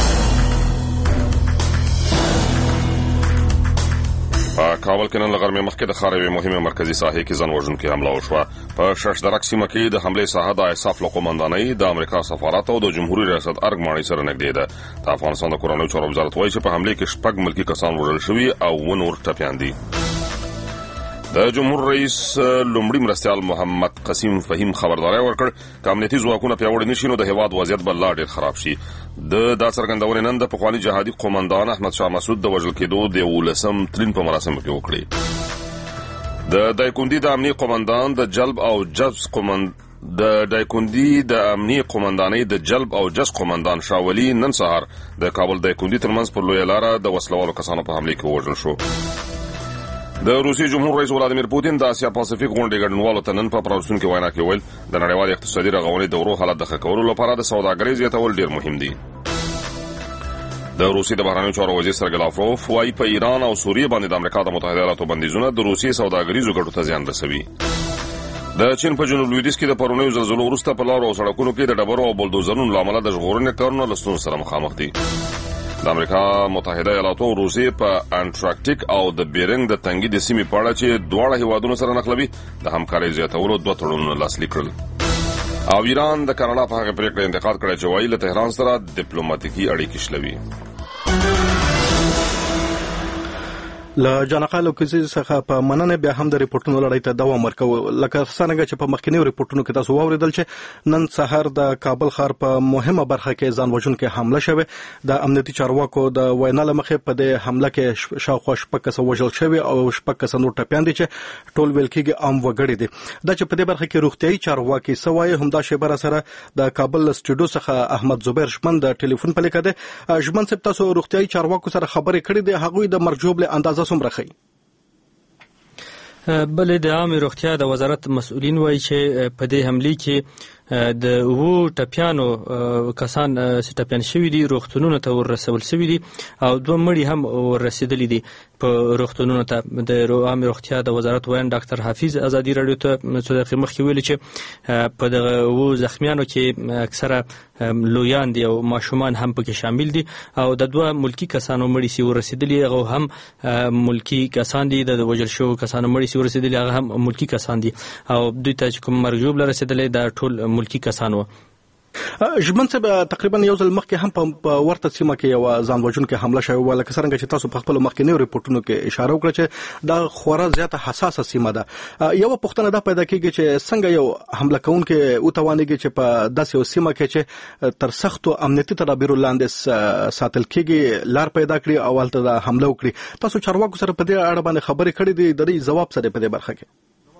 په کابل کې نن لغرمې مخکې د ښار یوې مهمه مرکزي ساحې کې ځان وژونکې حمله وشوه. په ششدرک سیمه کې د حملې ساحه د ایساف له قومندانۍ د امریکا سفارت او د جمهوریت ریاست ارګ ماڼۍ سره نږدې ده. د افغانستان د کورنیو چارو وزارت وایي چې په حملې کې شپږ ملکي کسان وژل شوي او اووه نور ټپیان دي. د جمهور رئیس لومړي مرستیال محمد قسیم فهیم خبرداري ورکړ چې امنیتي ځواکونه پیاوړي نشي نو د هیواد وضعیت به لا ډیر خراب شي. د دا څرګندونې نن د پخواني جهادي قومندان احمد شاه مسعود د وژل کېدو د ولسم تلین په مراسمو کې وکړي. د دایکندي د امنیتي قومندان د جلب او جذب قومند د دایکندي د امنیتي قومندانۍ د جلب او جذب قومندان شاولي نن سهار د کابل دایکندي ترمنځ پر لوی لاره د وسلوالو کسانو په حمله کې وژل شو. د روسي جمهور رئیس ولادیمیر پوتین د اسیا پاسفیک غونډې ګډونوالو ته نن په پراوسون کې وینا کې ویل د نړیوال اقتصادي رغونې د ورو حالت د ښه کولو لپاره د سوداګرۍ زیاتول ډیر مهم دي. د روسي د بهرنیو چارو وزیر سرګی لاوروف وايي په ایران او سوریه باندې د امریکا د متحده ایالاتو بندیزونه د روسي سوداګریزو ګټو ته زیان رسوي. د چین په جنوب لویدیځ کې د پرونیو زلزلو وروسته په لارو او سړکونو کې د ډبرو او بلدوزرونو له امله د ژغورنې کارونه له ستونزو سره مخامخ دي. د امریکا متحده ایالاتو او روسیې په انټارکټیک او د بیرنګ د تنګي د سیمې په اړه چې دواړه هیوادونو سره نښلوي د همکارۍ زیاتولو دوه تړونونه لاسلیک کړل. او ایران د کاناډا په هغه پریکړه انتقاد کړی چې وایي له تهران سره ډیپلوماټیکي اړیکې شلوي. له جانقا لوکزیرا څخه په مننه بیا هم د ریپورتونو لړۍ ته دوام ورکوي. لکه څنګه چې په مخکینیو ریپورتونو کې تاسو واوریدل چې نن سهار د کابل ښار په مهمه برخه کې ځان وژونکې حمله شوه. د امنیتي چارواکو د وینا له مخې په دې حمله کې شاوخوا شپږ کسان وژل شوي او شپږ کسان نور ټپیان دي چې ټول ویل کېږي عام وګړي دي. دا چې په دې برخه کې روغتیايي چارواکي سوای همدا شیبه سره د کابل سټوډیو څخه احمد زبیر شمن د ټلیفون په لیکه ده. شمن صاحب تاسو روغتیايي چارواکو سره خبرې کړې دي، هغوی د مرګ ژوبله اندازه څومره خي؟ بلې د عامه روغتیا د وزارت مسؤلین وایي چې په دې حملې کې د وو ټپیانو کسان چې ټپیان شوي دي روغتونونو ته ورسول شوي دي او دوه مړي هم ورسېدلي دي په روغتونونو ته. د عامه روغتیا د وزارت وایي ډاکټر حفیظ ازادي راډیو ته څو دقیقې مخکې ویلي چې په دغه وو زخمیانو کې اکثره لویان دي او ماشومان هم پکې شامل دي او د دوه ملکی کسانو مړي سي ورسېدلي هغه هم ملکی کسان دي، د وژل شوو کسانو مړي سي ورسېدلي هغه هم ملکی کسان دي او دوی ته چې کوم مرګ ژوبله رسېدلی دا ټول ملکی کسان وو. ژمن صاحب تقریبا یو ځل مخکې هم په ورته سیمه کې یو ځان وژونکې حمله شوې وه، لکه څرنګه چې تاسو په خپلو مخکینیو ریپورټونو کې اشاره وکړه چې دا خورا زیاته حساسه سیمه ده. یوه پوښتنه دا پیدا کېږي چې څنګه یو حمله کوونکی وتوانېږي چې په داسې یو سیمه کې چې تر سختو امنیتي تدابیرو لاندې ساتل کېږي لار پیدا کړي او هلته د حمله وکړي. تاسو چارواکو سره په دې اړه باندې خبرې کړې دي، د دې ځواب څه دی په دې برخه کې؟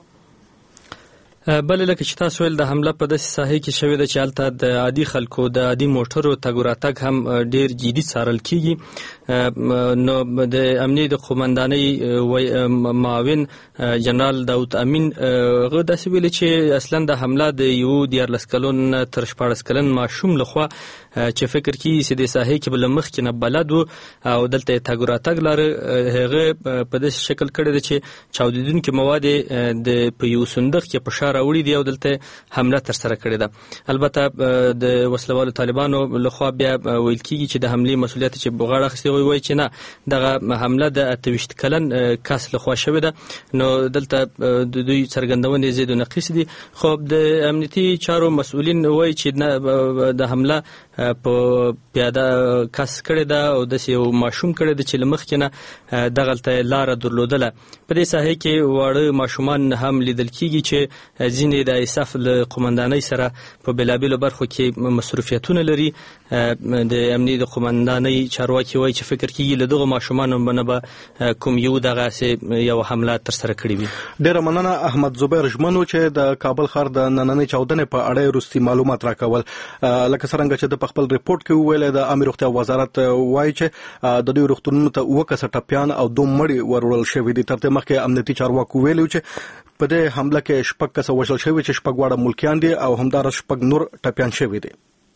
بلې لکه چې تاسو ویل د حمله په داسې ساحې کې شوې ده چې هلته د عادي خلکو د عادي موټرو تګ و راتګ هم ډېر جدي څارل کېږي. نو د امنیت د قومندانۍ معاون جنرال داود امین هغه داسې ویلي چې اصلا د حمله د یو دیارلس کلن تر شپاړس کلن ماشوم لخوا چې فکر کوي چې د ساحې کې بل مخکې نه بلد و او دلته تګ و راتګ لاره هغه په داسې شکل کړی دی چې چاودېدونکي مواد د په یو صندوق کې په شا راوړي دي او دلته حمله ترسره کړې ده. البته د وسلوالو طالبانو لخوا بیا ویل کېږي چې د حملې مسؤلیت چې بغاړه اخیستې وایي چې نه دغه حمله د اته ویشت کلن کس لخوا شوې ده. نو دلته د دوی څرګندونې زید و نقیص دي، خو د امنیتي چارو مسؤلین وایي چې د حمله په پیاده کس کړی ده او داسې یو ماشوم کړی ده چې له مخکې نه دغلته لاره درلودله. په دې ساحې کې واړه ماشومان هم لیدل کېږي چې ځینې د ایساف له قمندانۍ سره په بېلابېلو برخو کې مصروفیتونه لري. د امنیې د قمندانۍ چارواکي وایي چې فکر کېږي له دغو ماشومانو نه به کوم یو دغسې یو حمله ترسره کړې وي. ډېره مننه احمد زبیر ژمنو چې د کابل ښار د نننۍ چاودنې په اړه وروستي معلومات راکول. لکه څرنګه چې د په خپل ریپورت کې وویل د عامه روغتیا وزارت وایي چې د دوی روغتونونو ته اووه کسه ټپیان او دوه مړي وروړل شوي دي. تر دې مخکې امنیتي چارواکو ویلي چې په دې حمله کې شپږ کسه وژل شوي چې شپږ واړه ملکیان دي او همداراز شپږ نور ټپیان شوي دي.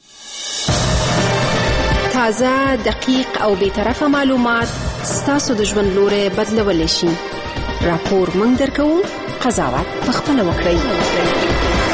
تازه، دقیق او بی‌طرفه معلومات ستاسو د ژوند لوري بدلولی شي. راپور موږ درکوو، قضاوت پخپله وکړئ.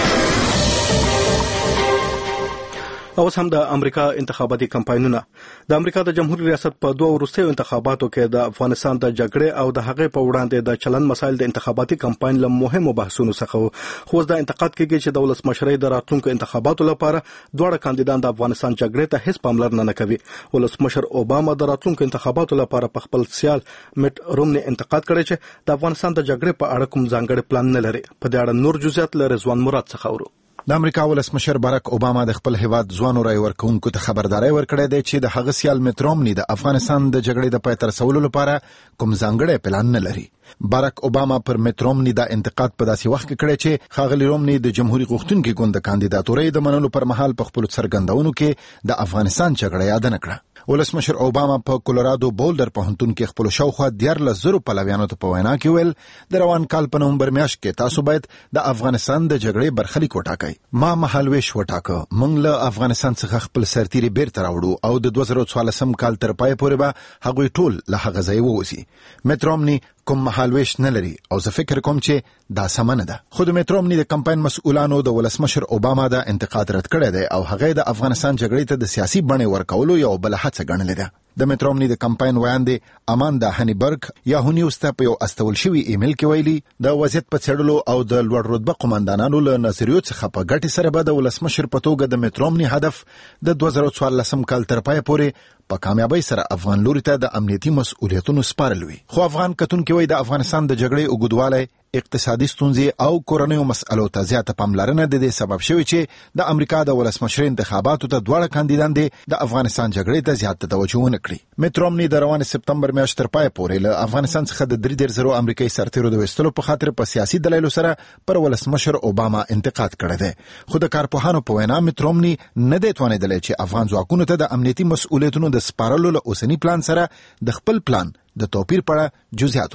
اوس هم د امریکا انتخاباتي کمپاینونه. د امریکا د جمهوریت ریاست په دوه وروستیو انتخاباتو کې د افغانستان د جګړې او د هغې په وړاندې د چلن مسایل د انتخاباتي کمپاین له مهمو بحثونو څخه وو. خو اوس دا انتقاد کېږي چې د ولسمشرۍ د راتلونکو انتخاباتو لپاره دواړه کاندیدان د افغانستان جګړې ته هیڅ پاملرنه نه کوي. ولسمشر اوباما د راتلونکو انتخاباتو لپاره په خپل سیال میټ رومني انتقاد کړی چې د افغانستان د جګړې په اړه کوم ځانګړی پلان نه لري. په دې اړه نور جزئیات له رضوان مراد څخه اورو. د امریکا ولسمشر باراک اوباما د خپل هیواد ځوانو رای ورکوونکو ته خبرداري ورکړې ده چې د هغه سیال میټ رومني د افغانستان د جګړې د پای ته رسولو لپاره کوم ځانګړی پلان نه لري. باراک اوباما پر میټ رومني د انتقاد په داسې وخت کې کړی چې ښاغلي رومني د جمهوریت غوښتونکي ګوند د کاندیداتورۍ د منلو پر مهال په خپل څرګندونو کې د افغانستان جګړه یاد نه کړه. ولسمشر اوباما په کولورادو بولډر پوهنتون کې خپل شاوخوا دیارلس زرو پلویانو ته په وینا کې ویل د روان کال په نومبر میاشت کې تاسو باید د افغانستان د جګړې برخلیک وټاکئ. ما مهالویش وټاکه. موږ له افغانستان څخه خپل سرتیري بیرته راوړو او د دوه زره څوارلسم کال تر پای پورې به هغوی ټول له هغه ځای ووځي. میټ رومني کوم مهالویش نه لري او زه فکر کوم چې دا سمه نه ده. خو د میټ رومني د کمپاین مسؤلانو د ولسمشر اوباما د انتقاد رد کړی دی او هغه د افغانستان جګړې ته د سیاسي بڼې ورکولو یو بل هڅه ګڼلې ده. د میټ رومني د کمپاین ویاندې اماندا هنیبرګ یاهو نیوز ته په یو استول شوی ایمیل کې ویلي د وضعیت په څېړلو او د لوړ رتبه قومندانانو له نظریو څخه په ګټې سره به د ولسمشر په توګه د میټ رومني هدف د دوه زره څوارلسم کال تر پای پورې په کامیابی سره افغان لوري ته د امنیتي مسؤلیتونو سپارل وي. خو افغان کتونکي وایي د افغانستان د جګړې اوږدوالی، اقتصادي ستونزې او کورنیو مسألو ته زیاته پاملرنه د دې سبب شوی چې د امریکا د ولسمشر انتخاباتو ته دواړه کاندیدان دي د افغانستان جګړې ته زیاته توجه ونه کړي. میټ رومني د روان سپتمبر میاشت تر پای پورې له افغانستان څخه د درې دېرش زرو امریکایي سرتیرو د ویستلو په خاطر په سیاسي دلایلو سره پر ولسمشر اوباما انتقاد کړی دی. خو د کارپوهانو په وینا میټ رومني نه دی توانېدلی چې افغان ځواکونو ته د امنیتي مسؤلیتونو د سپارلو له اوسني پلان سره د خپل پلان د توپیر په اړه جزئیات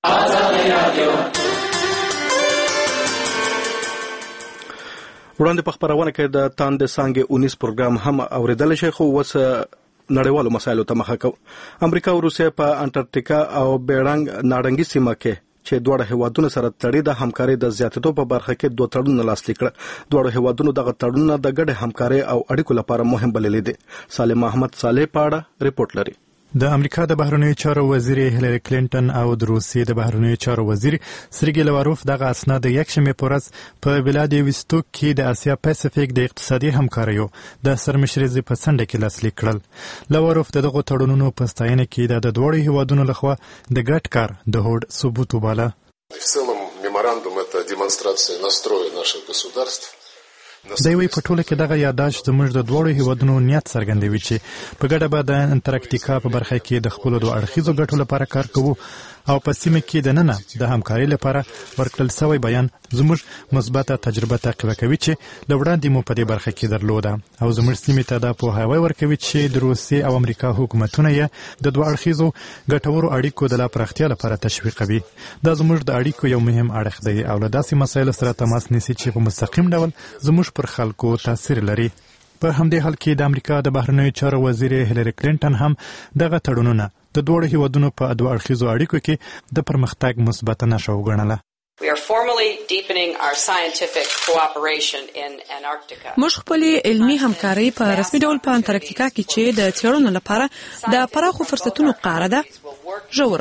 ورکړي. وړاندې په خبرونه کې د تاندې سانګې اونیس پروګرام هم اوریدل شي. خو وس نړیوالو مسایلو ته مخه کو. امریکا او روسیه په انټارکټیکا او بیرنګ ناړنګي سیمه کې چې دواړه هیوادونو سره تړي د همکاري د زیاتېدو په برخه کې دوه تړونونه لاسلیک کړل. دواړه هیوادونو دغه تړونونه د ګډ همکاري او اړیکو لپاره مهم بللي دي. سالم احمد صالح پاړه ریپورت لري. د امریکا د بهرنیو چارو وزیر هیلری کلینټن او د روسیې د بهرنیو چارو وزیر سرګی لاوروف دغه اسناد د یکشنبه په ورځ په ولادیوستوک کې د اسیا پاسفیک د اقتصادي همکاریو د سرمشرۍ په څنډه کې لاسلیک کړل. لاوروف دغه تړونونو په ستاینه کې د دوه هیوادونو لخوا د ګډ کار د هوډ ثبوت وباله. В целом меморандум это демонстрация настроя наших государств. د یوې په ټوله کې دغه یادداشت زموږ د دواړو هیوادونو نیت څرګندوي چې په ګډه به د انټارکټیکا په برخه کې د خپلو دوه اړخیزو ګټو لپاره کار کوو او په سیمه کې د ننه د همکارۍ لپاره ورکړل شوی بیان زموږ مثبته تجربه تعقیب کوي چې له وړاندې مو په دې برخه کې درلوده او زموږ سیمې ته دا پوهاوی ورکوي چې د روسیې او امریکا حکومتونه یې د دوه اړخیزو ګټورو اړیکو د لا پراختیا لپاره تشویقوي. دا زموږ د اړیکو یو مهم اړخ دی او له داسې مسایلو سره تماس نیسي چې په مستقیم ډول زموږ پر خلکو تاثیر لري. په همدې حال کې د امریکا د بهرنیو چارو وزیر هیلری کلینټن هم دغه تړونونه د دوه هیوادونو په دوه اړخیزو اړیکو کې د پرمختګ مثبت نښه وګڼله. We are formally deepening our scientific cooperation in Antarctica. موږ خپل علمي همکاري په رسمي ډول په انټارکټیکا کې چې د څېړنو لپاره د پراخو فرصتونو قاره ده ژورو.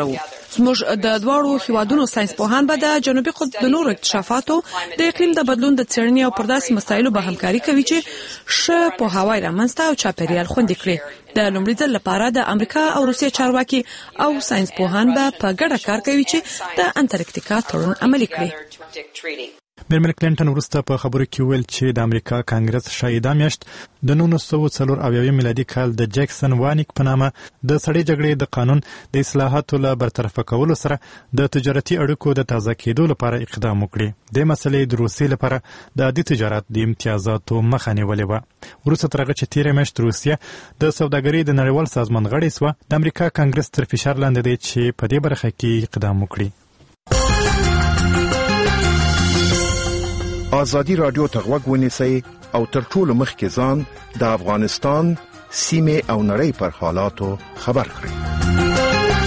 زموږ د دواړو هیوادونو ساينس پوهان به د جنوبي قطب د نورو اکتشافاتو د اقلیم د بدلون د څېړنې او پر داسې مسایلو به همکاري کوي چې ښه پوهاوی رامنځته او چاپیریال خوندي کړي. د لومړي ځل لپاره د امریکا او روسیې چارواکي او ساينس پوهان به په ګډه کار کوي چې د انټارکټیکا تړون عملي کړي. میرمن کلینټن وروسته په خبرو کې ویل چې د امریکا کانګرس شاید دا میاشت د نولس سوه څلور اویا میلادي کال د جیکسن وانیک په نامه د سړې جګړې د قانون د اصلاحاتو له برطرفه کولو سره د تجارتي اړیکو د تازه کېدو لپاره اقدام وکړي. د مسلې د روسیې لپاره د عادي تجارت د امتیازاتو مخه نیولې وه. وروسته تر هغه چې تېره میاشت روسیه د سوداګرۍ د نړیوال سازمان غړې سوه، د امریکا کانګرس تر فشار لاندې دی چې په دې برخه کې اقدام وکړي. آزادی رادیو ته غوږ ونیسئ او تر ټولو مخکې ځان د افغانستان سیمې او نړۍ پر حالاتو خبر کړئ.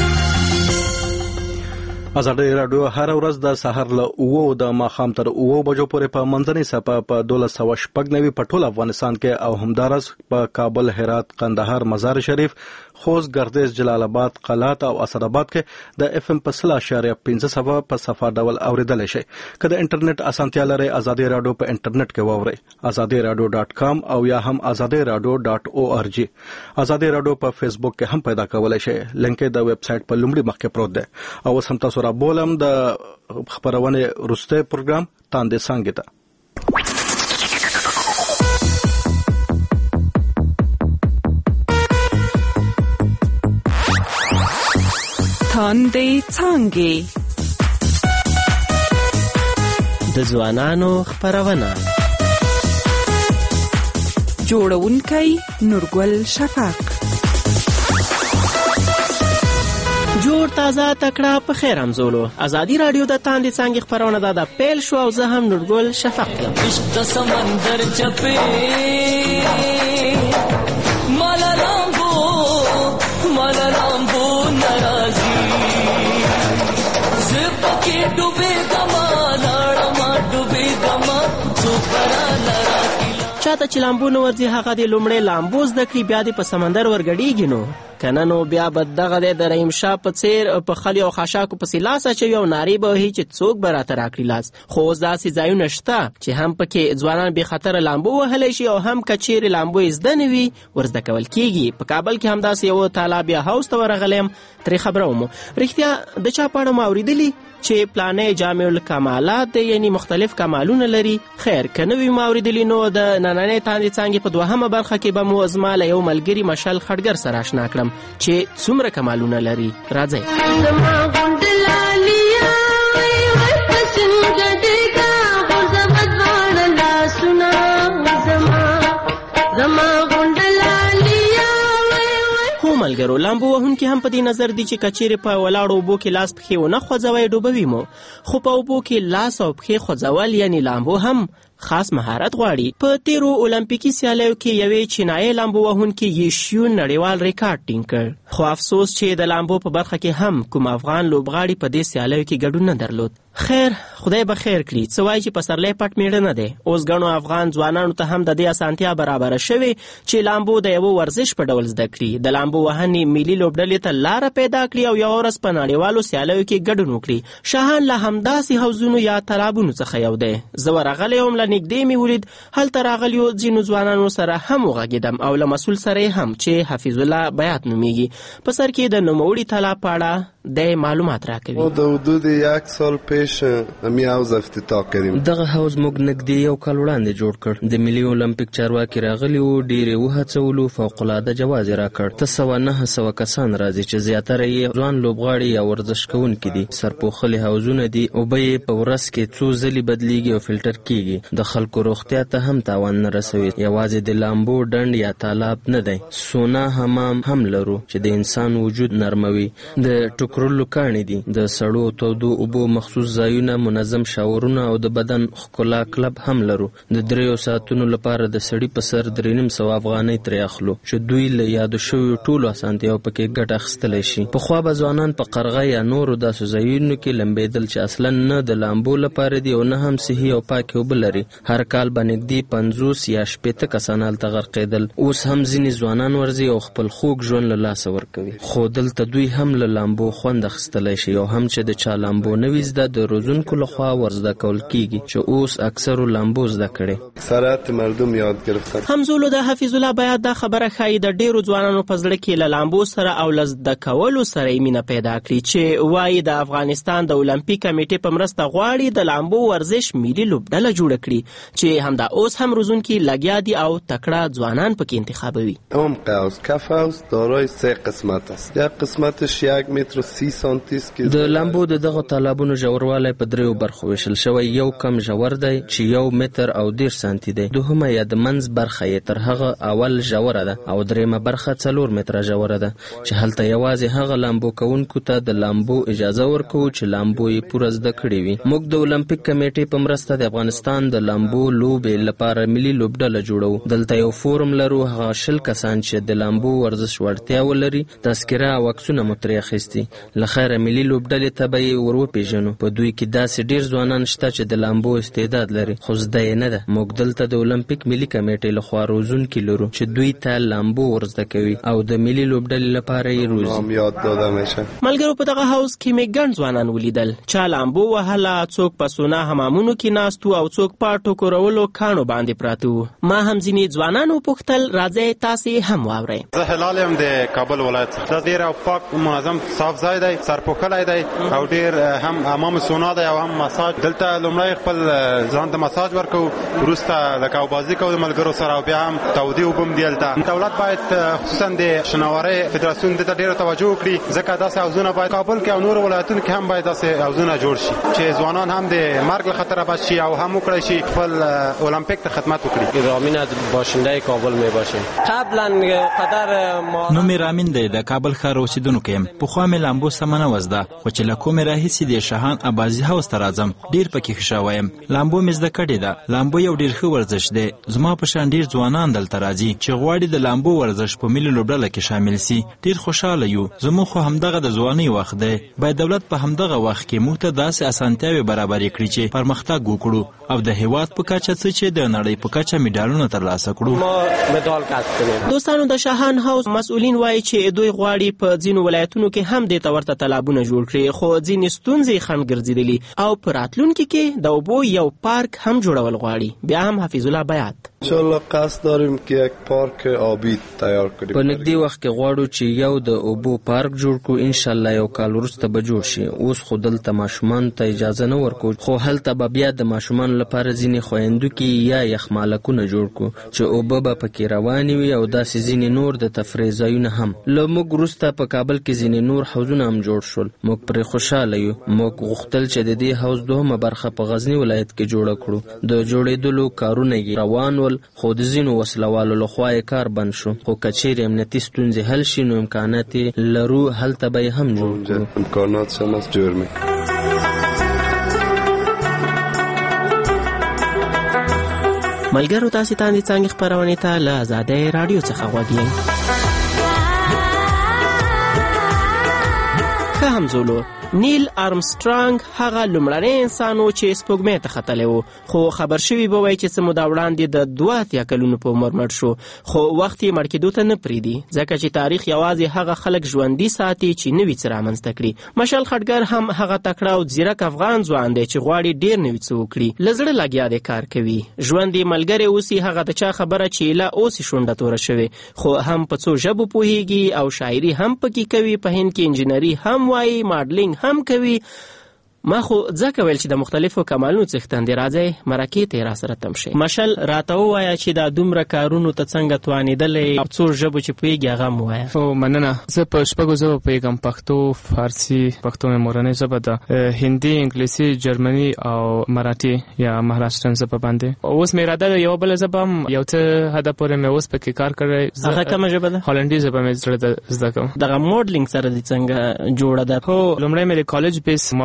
ازادي رادیو هر ورځ د سحر له اوو د ماښام تر اوو بجو پورې په منځنۍ صفه په دولس سوه شپږ نوي په ټول افغانستان کې او همدارس په کابل، هرات، قندهار، مزار شریف، خوست، ګردیز، جلال آباد، قلات او اسداباد کې د اف ام په سل اشاریه پنځه صفه په صفه ډول اوریدل شي. که د انټرنیټ اسانتیا لري، ازادي رادیو په انټرنیټ کې واورئ، ازادي رادیو ډاټ کام او یا هم ازادي رادیو ډاټ او ار جی. ازادي رادیو په فیسبوک کې هم پیدا کولای شئ. لینک د ویب سټ په لومړي مخ کې پروت دی. او سم تاسو را بولم د خبرونه روسته پروګرام تاندې څنګه ده. تاندې څنګه د ځوانانو خبرونه جوړونکي نورګل شفاق. جوړ تازه تکړه په خیر همزولو. ازادي رادیو د تاندې څنګه خبرونه ده د پیل شو او زه هم نورګل شفاق یم. عشق سمندر چپه مالا لامبو مالا لامبو ناراضي زپکه ډوبه دما لاړما ډوبه دما سوپرا ناراضي. چاته چې لامبو نه ورځي هغه د لومړی لامبو زده کړي، بیا د په سمندر ورګډیږي. نو کنه نو بیا به دغه د رحیم شاه په څیر په خلی او خاشاکو پسې لاس اچوي او نارې به وهي چې څوک به راته راکړي لاس. خو اوس داسې ځایونه شته چې هم پکې ځوانان بې خطره لامبو وهلی شي او هم که چیرې لامبو یې زده نه وي ورزده کول کېږي. په کابل کې همداسې یو تالاب یا هاوس ته ورغلی یم، ترې خبره ومو. رښتیا د چا په اړه مو اورېدلي چې پلانې جامع الکمالات دی، یعنی مختلف کمالونه لري؟ خیر که نه وي مو اورېدلي نو د نننۍ تاندې څانګې په دوهمه برخه کې به مو زما له یو ملګري مشل خټګر سره اشنا کړم چې څومره کمالونه لري. راځئ. ملګرو لامبو وهونکي هم په دې نظر دي چې کچېرې په ولاړو اوبو کې لاس پښې ونه خوځوئ ډوبوي مو، خو په اوبو کې لاس او پښې خوځول یعنی لامبو هم خاص مهارت غواړي. په تیرو اولمپیکي سیالیو کې یوې چینایي لامبو وهونکي یشیون نړیوال ریکارډ ټینګ کړ. خو افسوس چې د لامبو په برخه کې هم کوم افغان لوبغاړي په دې سیالیو کې ګډون نه درلود. خیر خدای به خیر کړي. څه وایي چې پسرلی پټ میړه نه دی. اوس ګڼو افغان ځوانانو ته هم د دې اسانتیا برابره شوې چې لامبو د یو ورزش په ډول زده کړي، د لامبو وهنې ملي لوبډلې ته لاره پیدا کړي او یو ورځ په نړیوالو سیالیو کې ګډون وکړي. شاهان له همداسې حوضونو یا تالابونو څخه یو دی. زه ورغلی وم، له نږدې مې ولید. هلته راغلیو ځینو ځوانانو سره هم وغږېدم او له مسؤل سره هم چې حفیظ الله بیات نومیږي په سر کې د نوموړي تالاب په اړه د معلومات راکوي. ما در حدود یک سال پیش همی حوض افتتاح کردیم. دغه حوض موږ نږدې یو کال وړاندې جوړ کړ. د ملي اولمپیک چارواکي راغلي وو، ډېرې وهڅولو، فوق العاده جواز یې راکړ. ته سوه نهه سوه کسان راځي چې زیاتره یې ځوان لوبغاړي یا ورزش کوونکي دي. سرپوښلي حوضونه دي، اوبه یې په ورځ کې څو ځلې بدلیږي او فلټر کیږي. د خلکو روغتیا ته هم تاوان نه رسوي. یوازې د لامبو ډنډ یا تالاب نه دی، سونا حمام هم لرو چې د انسان وجود نرموي. د ټوکرلو کاڼي دي، د سړو تودو اوبو مخصوص ځایونه، منظم شاورونه او د بدن ښکلا کلب هم لرو. د دریو ساعتونو لپاره د سړي په سر درې نیم سوه افغانۍ ترې اخلو چې دوی له یادو شویو ټولو اسانتیاو پکې ګټه اخیستلی شي. پخوا به ځوانان په قرغه یا نورو داسې ځایونو کې لمبېدل چې اصلا نه د لامبو لپاره دي او نه هم صحي او پاکې اوبه لري. هر کال به نږدې پنځوس یا شپېته کسان هلته غرقېدل. اوس هم ځینې ځوانان ورځي او خپل خوږ ژوند له لاسه ورکوي. خو دلته دوی هم له لامبو خوند اخیستلی شي او هم چې د چا لامبو نوي زده د روزونکو لخوا ورزده کول کیږي چې اوس اکثرو لامبو زده کړي. اکثریت مردم یاد گرفتن. همزولو د حفیظ الله بیات دا خبره ښایي د ډیرو ځوانانو په زړه کې له لامبو سره او له زده کولو سره یې مینه پیدا کړي چې وایي د افغانستان د اولمپیک کمیټې په مرسته غواړي د لامبو ورزش ملي لوبډله جوړه کړي چې همدا اوس هم روزونکي لګیا دي او تکړه ځوانان پکې انتخابوي. عمق حوض کف حوض دارای سه قسمت است. یک قسمتش یک متر و سی سانتی است که د لامبو د دغه تالابونو ژوروالی په دریو برخو ویشل شوی. یو کم ژور دی چې یو متر او دېرش سانتي دی. دوهمه یا د منځ برخه یې تر هغه اول ژوره ده او دریمه برخه څلور متره ژوره ده چې هلته یوازې هغه لامبو کوونکو ته د لامبو اجازه ورکوو چې لامبو یې پوره زده کړي وي. موږ د اولمپیک کمیټې په مرسته د افغانستان د لامبو لوبې لپاره ملي لوبډله جوړو. دلته یو فورم لرو. هغه شل کسان چې د لامبو ورزش وړتیا ولري تذکره او عکسونه مو ترې اخیستي. له خیره ملي لوبډلې ته به یې ور وپېژنو. په دوی کې داسې ډېر ځوانان شته چې د لامبو استعداد لري خو زده یې نه ده. موږ دلته د اولمپیک ملي کمیټې لخوا روزونکي لرو چې دوی ته لامبو ورزده کوي او د ملي لوبډلې لپاره یې روزي. یاد داده میشه. ملګرو په دغه هاوس کې مې ګڼ ځوانان ولیدل. چا لامبو وهله، څوک په سونا حمامونو کې ناست وو او څوک په ټوکرولو کاڼو باندې پراته وو. ما هم ځینې ځوانان وپوښتل راځئ تاسې هم واورئ. زه هلال یم د کابل ولایت څخه. دا ډېر پاک منظم صاف ځای دی، سرپوښلی دی او ډېر هم حمام سونا دی او هم مساج. دلته لومړی خپل ځان ته مساج ورکوو، وروسته لکه اوبازي کوو د ملګرو سره او بیا هم تودې اوبه هم دي هلته. دولت باید خصوصا د شناورۍ فدراسیون دې ته ډېره توجه وکړي ځکه داسې حوضونه باید کابل کې او نورو ولایتونو کې هم باید داسې حوضونه جوړ شي چې ځوانان هم د مرګ له خطره بچ شي او هم وکړی شي خپل اولمپیک ته خدمت وکړي. رامین از باشنده کابل می باشیم. قبلا قدر ما نوم رامین دی د کابل ښار اوسیدونکی یم. پخوا مې لامبو سمه نه وزده خو چې له کومې راهیسې د شاهان ابازي حوض ته راځم ډېر پکې ښه شوی یم. لامبو مې زده کړې ده. لامبو یو ډېر ښه ورزش دی. زما په شان ډېر ځوانان دلته راځي چې غواړي د لامبو ورزش په ملي لوبډله کې شامل سي. ډېر خوشحاله یو. زموږ خو همدغه د ځوانۍ وخت دی. باید دولت په همدغه وخت کې موږ ته داسې اسانتیاوې برابرې کړي چې پرمختګ وکړو او د هېواد په کچه څه چې د نړۍ په کچه میډالونه ترلاسه کړو. دوستانو د شاهان هاوس مسؤلین وایي چې دوی غواړي په ځینو ولایتونو کې هم دې ته ورته تالابونه جوړ کړي خو ځینې ستونزې خنډ ګرځېدلي او په راتلونکي کې د اوبو یو پارک هم جوړول غواړي. بیا هم حفیظ الله بیات. انشالله قصد داریم که یک پارک آبی تیار کنیم. په نږدې وخت کې غواړو چې یو د اوبو پارک جوړ کړو. انشالله یو کال وروسته به جوړ شي. اوس خو دلته ماشومانو ته اجازه نه ورکوو خو هلته به بیا د ماشومانو لپاره ځینې خویندوکي یا یخمالکونه جوړ کړو چې اوبه به پکې روانې وي او داسې ځینې نور د تفریح ځایونه هم. له موږ وروسته په کابل کې ځینې نور حوضونه هم جوړ شول. موږ پرې خوشحاله یو. موږ غوښتل چې د دې حوض دوهمه برخه په غزني ولایت کې جوړه کړو. د جوړېدلو کارونه یې روان ول خو د ځینو وسلوالو لخوا یې کار بند شو. خو که چیرې امنیتي ستونزې حل شي نو امکانات یې لرو هلته به یې هم جوړ کړو. امکانات سم است جوړ می. ملګرو تاسې تاندې څنګه خبرونه ته له آزادۍ رادیو څخه غوږی. که همزولو نیل آرمسترانګ هغه لومړنی انسان و چې سپوږمۍ ته ختلی و خو خبر شوي به وایي چې څه موده وړاندې د دوه اتیا کلونو په عمر مړ شو خو وخت یې مړ کېدو ته نه پرېږدي ځکه چې تاریخ یوازې هغه خلک ژوندي ساتي چې نوي څه رامنځته کړي. مشال خټګر هم هغه تکړه او ځیرک افغان ځوان دی چې غواړي ډېر نوي څه وکړي. له زړه لګیا دی کار کوي. ژوند یې ملګری اوسي. هغه د چا خبره چې لا اوس یې شونډه توره شوې خو هم په څو ژبو پوهېږي او شاعري هم پکې کوي. په هند کې انجینري هم وایي، ماډلینګ هم کوي. ما خو ځکه ویل چې د مختلفو کمالونو څښتن دی. راځئ مرکې ته را سره تم شئ. مشل راته ووایه چې دا دومره کارونو ته څنګه توانېدلی او څو ژبو چې پوهېږي هغه هم ووایه. او مننه. زه په شپږو ژبو پوهېږم. پښتو، فارسي، پښتو مې مورنۍ ژبه ده، هندي، انګلیسي، جرمني او مراټي یا مهاراشټرن ژبه باندې. اوس مې اراده ده یوه بله ژبه هم یو څه حده پورې مې اوس پکې کار کړی. هغه کومه ژبه ده؟ هالنډي ژبه مې زده کوم. دغه موډلینګ سره دې څنګه جوړه ده؟ هو لومړی مې د کالج بیس موډلینګ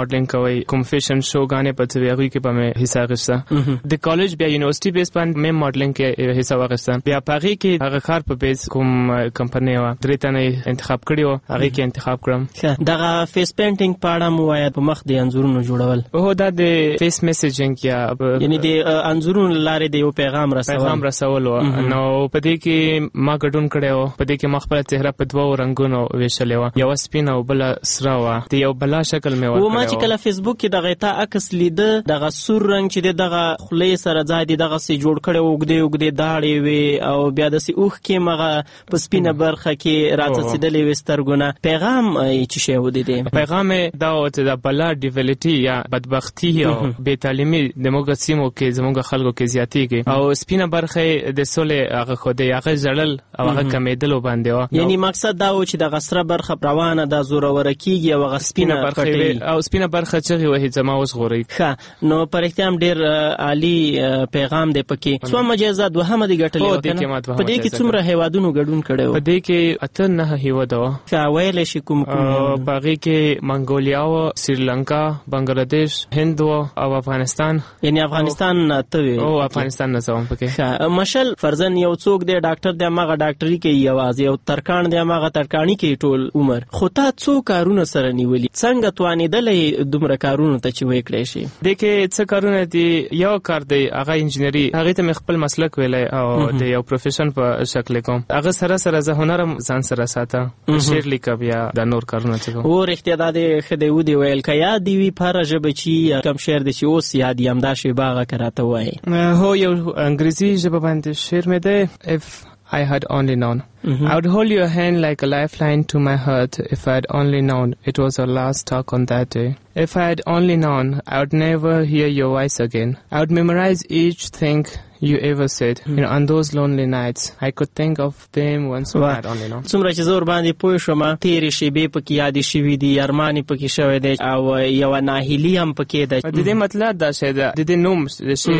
وای کوم فیشن شوګانې په تویغوي کې به مې حصہ اخیسته د کالج بیا یونیورسيټي بیس باندې مې ماډلینګ کې حصہ واخیسته بیا پاغي کې هغه کار په بیس کوم کمپنی وا درې تنه انتخاب کړیو هغه کې انتخاب کړم دغه فیس پینټینګ په اړه مو وایي په مخ د انځورونو جوړول او دا د فیس میسیجینګ یا یعنی د انځورونو لارې د یو پیغام رسول پیغام رسول نو په دې کې ما ګډون کړو په دې کې ما خپل چهره په دوه رنگونو ویشلې و یو سپین او بل سره و د یو بلا شکل مې ورکړو او ما چې کله فیسبوک کې دغه تا عکس لیده دغه سور رنگ چې دغه خلې سره ځای دی دغه سي جوړ کړو وګدي وګدي داړې وي او بیا د سی اوخ کې مغه په سپینه برخه کې راځېدلې وسترګونه پیغام چې شی ودی دی پیغام دا او د بلا ډیولټي یا بدبختی او بې تعلیمي د موږ سیمو کې زموږ خلکو کې زیاتېږي او سپینه برخه د سولې هغه خو د هغه جړل او هغه کمیدلو باندې و یعنی مقصد دا و چې د غسره برخه روانه د زوره ورکیږي او غسپینه برخه او سپینه برخه چې وه زما اوس غوري ښه نو پر احترام ډیر عالی پیغام دی پکې څو مجازات دوهمه دی ګټلې په دې کې څومره هیوادونو ګډون کړي په دې کې اته نه هیواد و ښه ویل شي کوم کوم باغی کې منګولیا او سریلانکا بنگلاديش هند او افغانستان یعنی افغانستان ته او افغانستان نه زوم پکې مشل فرزن یو څوک دی ډاکټر دی ماغه ډاکټري کې یوازې یو ترکان دی ماغه ترکانی کې ټول عمر خو تا څو کارونه سره نیولي څنګه توانیدلې دومره کارونه ته چې وکړې شي د کې څه کارونه دي یو کار دی هغه انجینری هغه ته خپل مسلک ویلې او د یو پروفیشن په شکل کوم هغه سره سره زه هنرم ځان سره ساته شعر لیکم یا د نور کارونه کوم او رښتیا د خدای و دی ویل کیا دی وی پارجه بچی کم شعر د چې اوس یاد یم دا شی باغه کراته وای هو یو انګریزي ژبه باندې شعر مې ده if I had only known. Mm-hmm. I would hold your hand like a lifeline to my heart if I had only known it was our last talk on that day. If I had only known, I would never hear your voice again. I would memorize each thing you ever said. Mm-hmm. You know, on those lonely nights, I could think of them once I had only known. څومره چې زور باندې پوه شوم تیرې شیبې پکې یادې شوي دي ارمانې پکې شوی دی او یو ناهیلي هم پکې ده د دې مطلب دا شی ده د دې نوم د شعر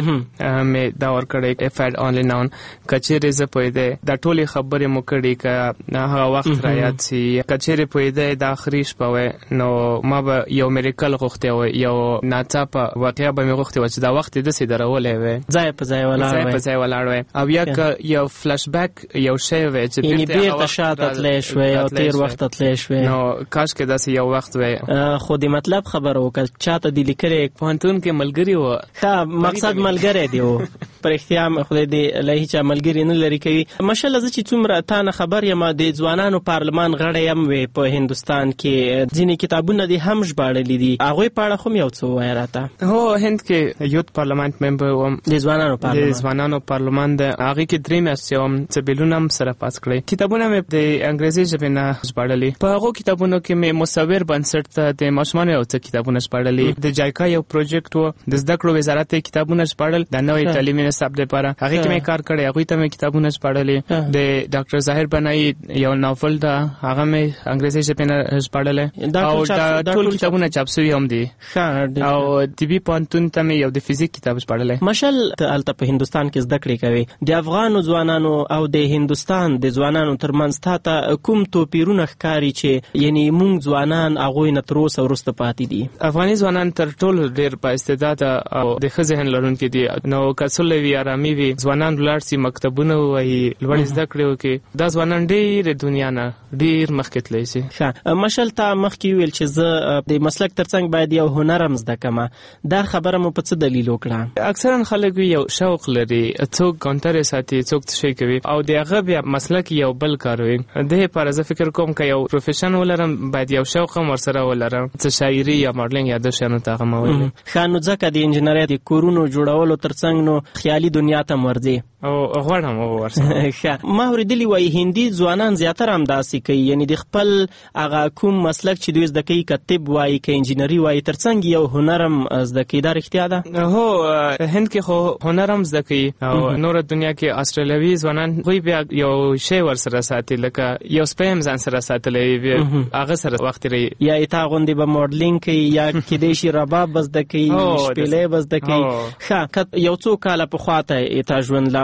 مې دا ورکړی if I had only known کچېرې زه پوهېدی دا ټولې خبرې مو کړي که هغه وخت را یاد سي کچېرې پوهېدی د آخري شپه وی نو ما به یو میریکل غوښتی وی یو ناڅاپه واقعه به مې غوښتې وه چې دا وخت یې داسې درولی وی ځای په ځای ولاړ ځای په ځای ولاړ وی او یا که یو فلش بیک یو شی وی چې یعنې بیرته شاته تللی شوی او تېر وخت ته تللی شوی نو کاشکې داسې یو وخت وی خو د مطلب خبره وکړه چاته دې لیکلې پوهنتون کې ملګري وه ښه مقصد ملګری دی و پر احتیام خدای دې له هېچا ملګري نه لرې کوي ماشاءالله زه چې څومره تا نه خبر یم د ځوانانو پارلمان غړی هم وې په هندوستان کې ځینې کتابونه دې هم ژباړلي دي هغوی په اړه خو هم یو څه ووایه راته هو هند کې یوت پارلمانت ممبر وم د ځوانانو پارلمان د ځوانانو پارلمان د هغې کې درې میاشتې وم څه بیلونه هم سره پاس کړی کتابونه مې د انګریزي ژبې نه ژباړلي په هغو کتابونو کې مې مصور بنسټ ته د ماشومانو یو څه کتابونه ژباړلي د جایکا یو پروجیکټ و د زده کړو وزارت ته کتابونه ژباړل د نوې تعلیمي نصاب دپاره هغې کې مې کار کړی هغوی ته مې کتابونه ژباړلي د ډاکټر ظاهر بنایي یو ناول ده هغه مې انګریزي ژبې نه ژباړلی او دا ټول کتابونه چاپ سوي هم دي او طبي پوهنتون ته مې یو د فزیک کتاب ژباړلی مشل ته هلته په هندوستان کې زده کړې کوي د افغانو ځوانانو او د هندوستان د ځوانانو ترمنځ تا ته کوم توپیرونه ښکاري چې یعنی موږ ځوانان هغوی نه تر اوسه وروسته پاتې دي افغاني ځوانان تر ټولو ډېر با استعداده او د ښه ذهن لرونکي دي نو که سوله وي ارامي وي ځوانان ولاړ سي مکتبونه ووایي لوړې زده کړې وکړي دا ځوانان ډېرې دنیا نه ډېر مخکې تللی سي ښه مشل تا مخکې وویل چې زه د مسلک ترڅنګ باید یو هنر هم زده کړمه دا خبره مو په څه دلیل وکړه اکثرا خلک یو شوق لري څوک کانټرې ساتي څوک څه شی کوي او د هغه بیا مسلک یو بل کار وي د لپاره زه فکر کوم که یو پروفیشن ولرم باید یو شوق هم ورسره ولرم څه شاعري یا ماډلینګ یا د شیانو ته هغه مه ویلې ښه نو ځکه د انجینرۍ د کورونو جوړولو ترڅنګ نو خیالي دنیا ته هم ورځې او غواړم ورسره ښه ما اورېدلي وایي هندي ځوانان زیاتره همداسې کوي یعنې د خپل هغه کوم مسلک چې دوی زده کوي که طب وایي که انجینري وایي ترڅنګ یو هنر هم زده کوي دا رښتیا ده هو هند کې خو هنر هم زده کوي او نوره دنیا کې استرالیوي ځوانان دوی بیا یو شی ورسره ساتي لکه یو سپی هم ځان سره ساتلی هغه سره وخت تېروي یا یې تا غوندې به موډلینګ کوي یا کیدای شي رباب به زده کوي شپېلۍ به زده کوي ښه که یو څو کاله پخوا ته یې تا ژوند لاړ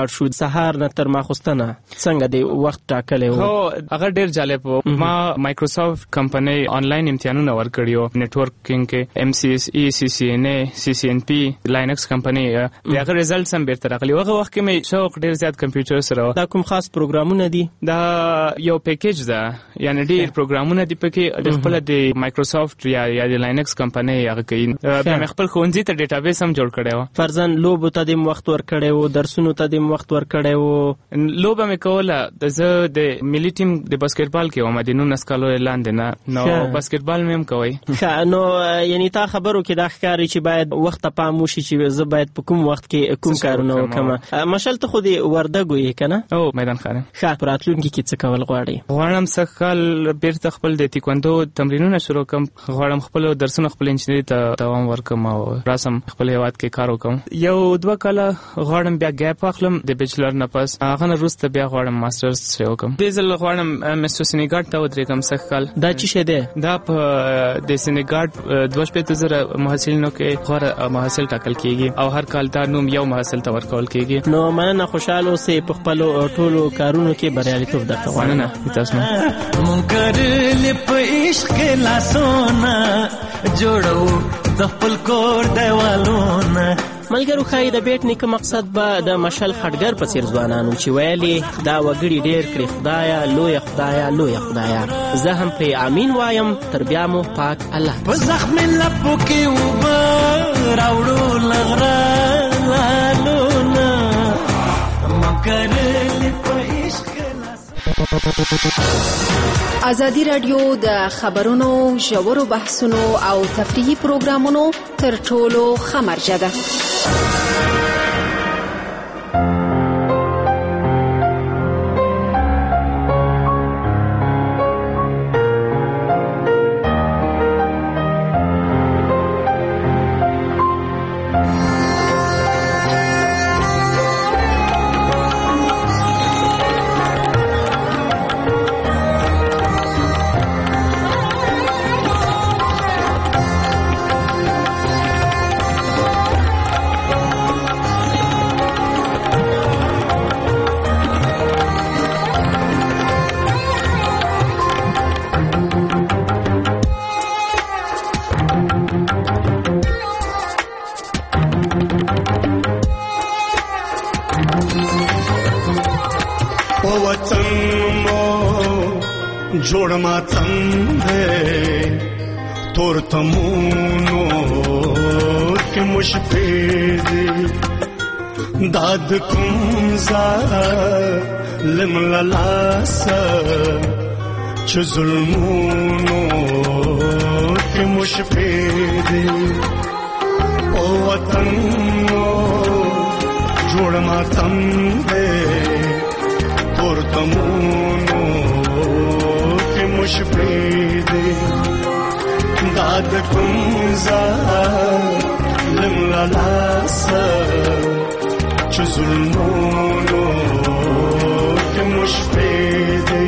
لاړ شو سهار نه تر ماخوستنه څنګه دی وخت ټاکلی و؟ هو هغه ډیر جالب و. ما مایکروسافت کمپنی آنلاین امتحانونه ورکړیو نتورکینګ کې ایم سی اس ای سی سی ان ای سی سی ان پی لاینکس کمپنی دغه رزلټس هم بیرته راغلی. هغه وخت کې مې شوق ډیر زیات کمپیوټر سره. دا کوم خاص پروګرامونه دي؟ دا یو پیکیج ده، یعنی ډیر پروګرامونه دي پکې د خپل د مایکروسافت یا یا د لاینکس کمپنی هغه کوي. بیا خپل خونځي ته ډیټابیس هم جوړ کړی و. فرضاً لوبو ته د وخت ورکړی و، درسونو ته د وخت ورکړی و. لوبه مې کوله د زه د ملي ټیم د باسکټبال کې وم د نولس کالو لاندې نه، نو باسکټبال مې هم کوي. نو یعنی تا خبرو کې دا ښکاري چې باید وخت ته پام وشي چې زه باید په کوم وخت کې کوم کارونه وکړم. مشل ته خو دې وردګو یې که نه؟ او میدان ښار. ښه، په راتلونکي کې څه کول غواړې؟ غواړم سږ کال بیرته خپل د تیکواندو تمرینونه شروع کړم. غواړم خپل درسونه خپل انجینري ته دوام ورکړم او راسم خپل هیواد کې کار وکړم. یو دوه کاله غواړم بیا ګیپ واخلم د بیچلر نه پس، هغه نه وروسته بیا غواړم ماسټرز وکړم. دې ځل غواړم مستر سینیګاډ ته ودرېږم سږ کال. دا څه شی دی؟ دا په د سینیګاډ دوه شپېته زره محصلینو کې غوره محصل ټاکل کیږي او هر کال دا نوم یو محصل ته ورکول کیږي. نو مننه، خوشاله اوسئ، په خپلو ټولو کارونو کې بریالیتوب درته غواړم. مننه تاسو نه. مونږ کړل په عشق لاسونه جوړو د خپل کور دیوالونه. ملګرو، ښایي د بیټ نیکه مقصد به د مشل خټګر په څیر ځوانانو چې ویلې دا وګړي ډېر کړي خدایه لویه خدایه لویه خدایه. زه هم پرې امین وایم. تر بیا مو پاک الله. په زخمې لپو کې اوبه راوړو له غره لالونه مکرلې په عشق. ازادي راډیو د خبرونو ژورو بحثونو او تفریحي پروګرامونو تر ټولو ښه مرجع ده. جوړ ما څنګه تور تمونو کې مشفې داد کوم زار لملا لاسا چې ظلمونو کې مشفې او وطن جوړ ما څنګه تور تمونو مشفیدی داد کنزا لملا لاسا چو ظلمونو که مشفیدی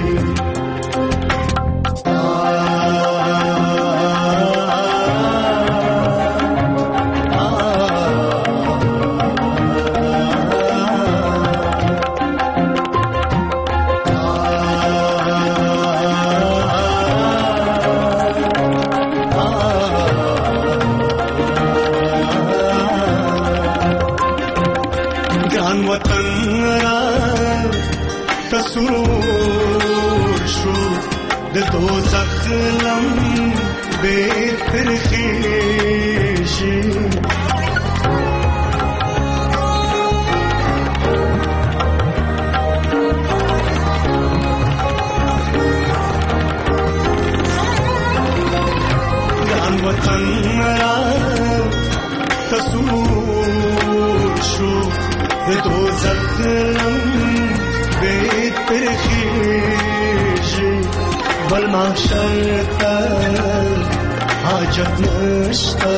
حاجت نشتا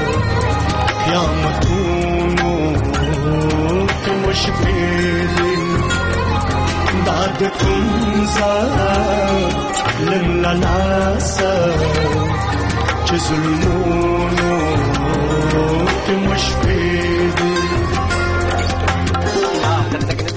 قیامتونو که مشفیدی داد کنزا لملالاسا چه ظلمونو که مشفیدی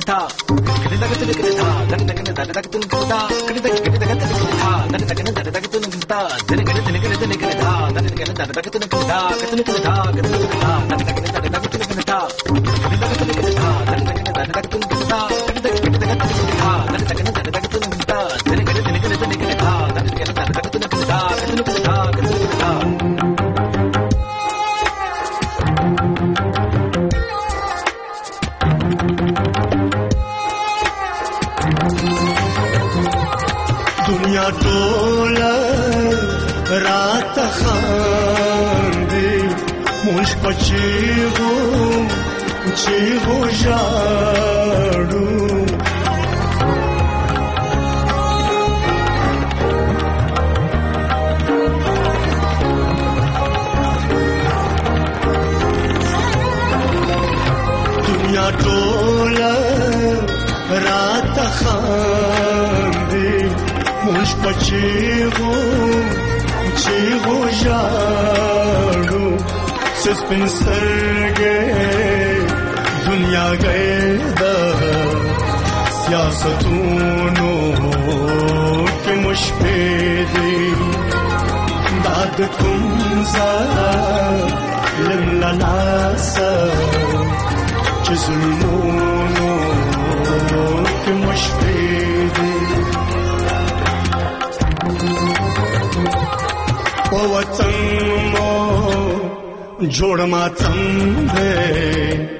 दुनिया टोला रात खांदी मुझ पचीगो चीगो जाड़ू दुनिया टोला रात खांदी मुझ पचीगो चीगो जाड़ू सिस्पिन सरगे दुनिया गए दा सियासतूनो के मुश्पेदी दाद कुंजा लिमलासा चिज़ुलमोनो के मुश्पेदी ओ वतन मो जोड़ मातम दे